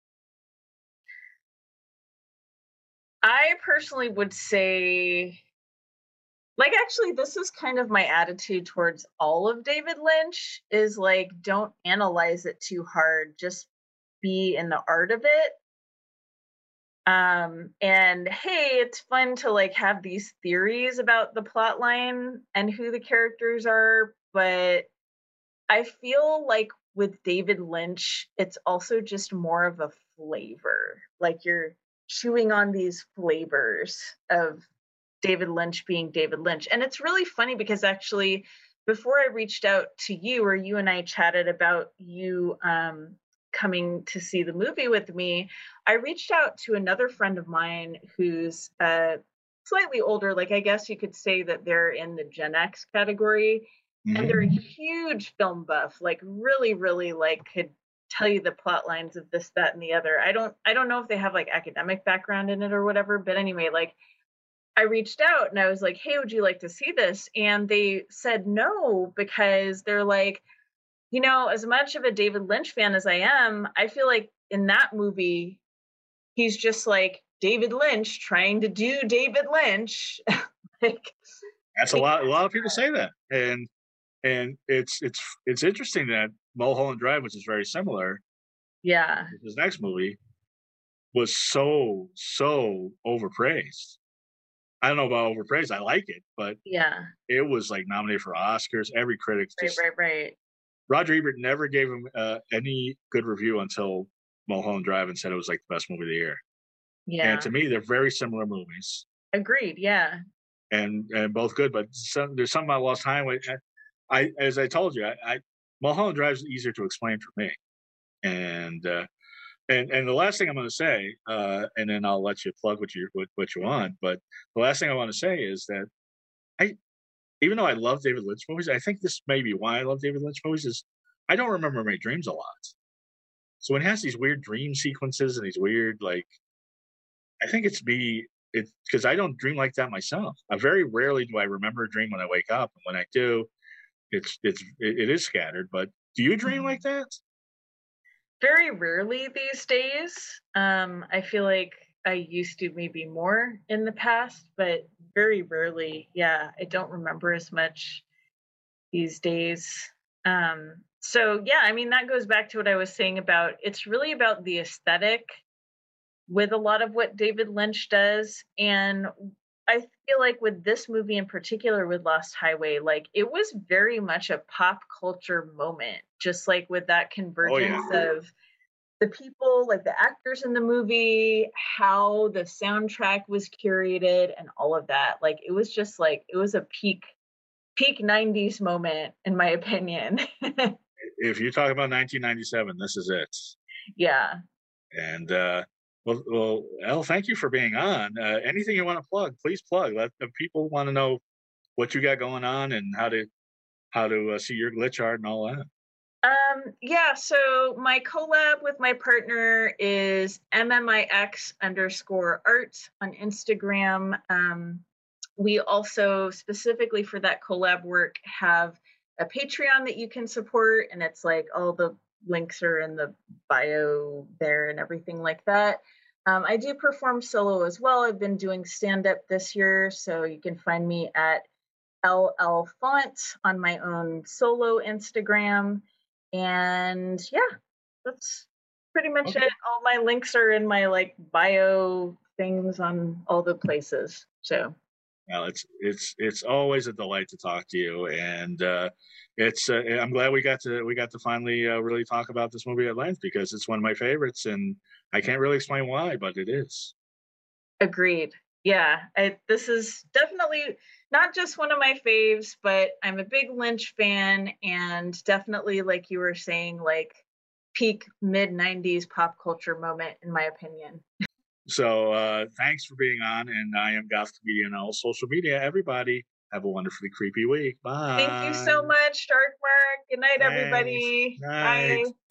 I personally would say, like, actually, this is kind of my attitude towards all of David Lynch is like, don't analyze it too hard, just be in the art of it. Um, and hey, it's fun to like have these theories about the plot line and who the characters are, but I feel like with David Lynch, it's also just more of a flavor. Like you're chewing on these flavors of David Lynch being David Lynch. And it's really funny because actually, before I reached out to you, or you and I chatted about you um, coming to see the movie with me, I reached out to another friend of mine who's uh, slightly older. Like, I guess you could say that they're in the Gen X category. And they're a Mm-hmm. huge film buff, like really, really like could tell you the plot lines of this, that, and the other. I don't I don't know if they have like academic background in it or whatever, but anyway, like I reached out and I was like, "Hey, would you like to see this?" And they said no because they're like, you know, as much of a David Lynch fan as I am, I feel like in that movie, he's just like David Lynch trying to do David Lynch. like, That's a like, lot. A lot of people say that, and and it's it's it's interesting that Mulholland Drive, which is very similar, yeah, his next movie, was so so overpraised. I don't know about overpraised. I like it, but yeah, it was like nominated for Oscars. Every critic right, just right, right. Roger Ebert never gave him uh, any good review until Mulholland Drive and said it was like the best movie of the year. And Yeah, to me, they're very similar movies, agreed. Yeah. and and both good. But some, there's something about Lost Highway. I, I as I told you, I, I Mulholland Drive is easier to explain for me. And uh, and and the last thing I'm going to say, uh, and then I'll let you plug what you what, what you want. But the last thing I want to say is that I, even though I love David Lynch movies, I think this may be why I love David Lynch movies is I don't remember my dreams a lot. So it has these weird dream sequences and these weird like I think it's me it because I don't dream like that myself. I very rarely do I remember a dream when I wake up, and when I do, it's it's it, it is scattered. But do you dream like Mhm. that? Very rarely these days. Um, I feel like I used to maybe more in the past, but very rarely. Yeah, I don't remember as much these days. Um, so yeah, I mean that goes back to what I was saying about it's really about the aesthetic with a lot of what David Lynch does. And I feel like with this movie in particular, with Lost Highway, like it was very much a pop culture moment, just like with that Oh yeah. convergence of the people, like the actors in the movie, how the soundtrack was curated, and all of that. Like it was just like, it was a peak, peak nineties moment, in my opinion. If you talk about nineteen ninety-seven, this is it. yeah. And uh, well, well, Elle, thank you for being on. Uh, anything you want to plug, please plug. Let the people want to know what you got going on and how to how to uh, see your glitch art and all that. Um, yeah, so my collab with my partner is M M I X underscore art on Instagram. Um, we also, specifically for that collab work, have a Patreon that you can support, and it's like all the links are in the bio there and everything like that. Um, I do perform solo as well. I've been doing stand up this year, so you can find me at L L Font on my own solo Instagram. And yeah, that's pretty much Okay. it. All my links are in my like bio things on all the places. So Well, it's it's it's always a delight to talk to you, and uh, it's uh, I'm glad we got to we got to finally uh, really talk about this movie at length because it's one of my favorites, and I can't really explain why, but it is. agreed. Yeah, I, this is definitely not just one of my faves, but I'm a big Lynch fan, and definitely, like you were saying, like peak mid nineties pop culture moment, in my opinion. So uh, thanks for being on, and I am Goth Comedian on all social media. Everybody, have a wonderfully creepy week. Bye. Thank you so much, Dark Mark. Good night, Thanks. everybody. Night. Bye.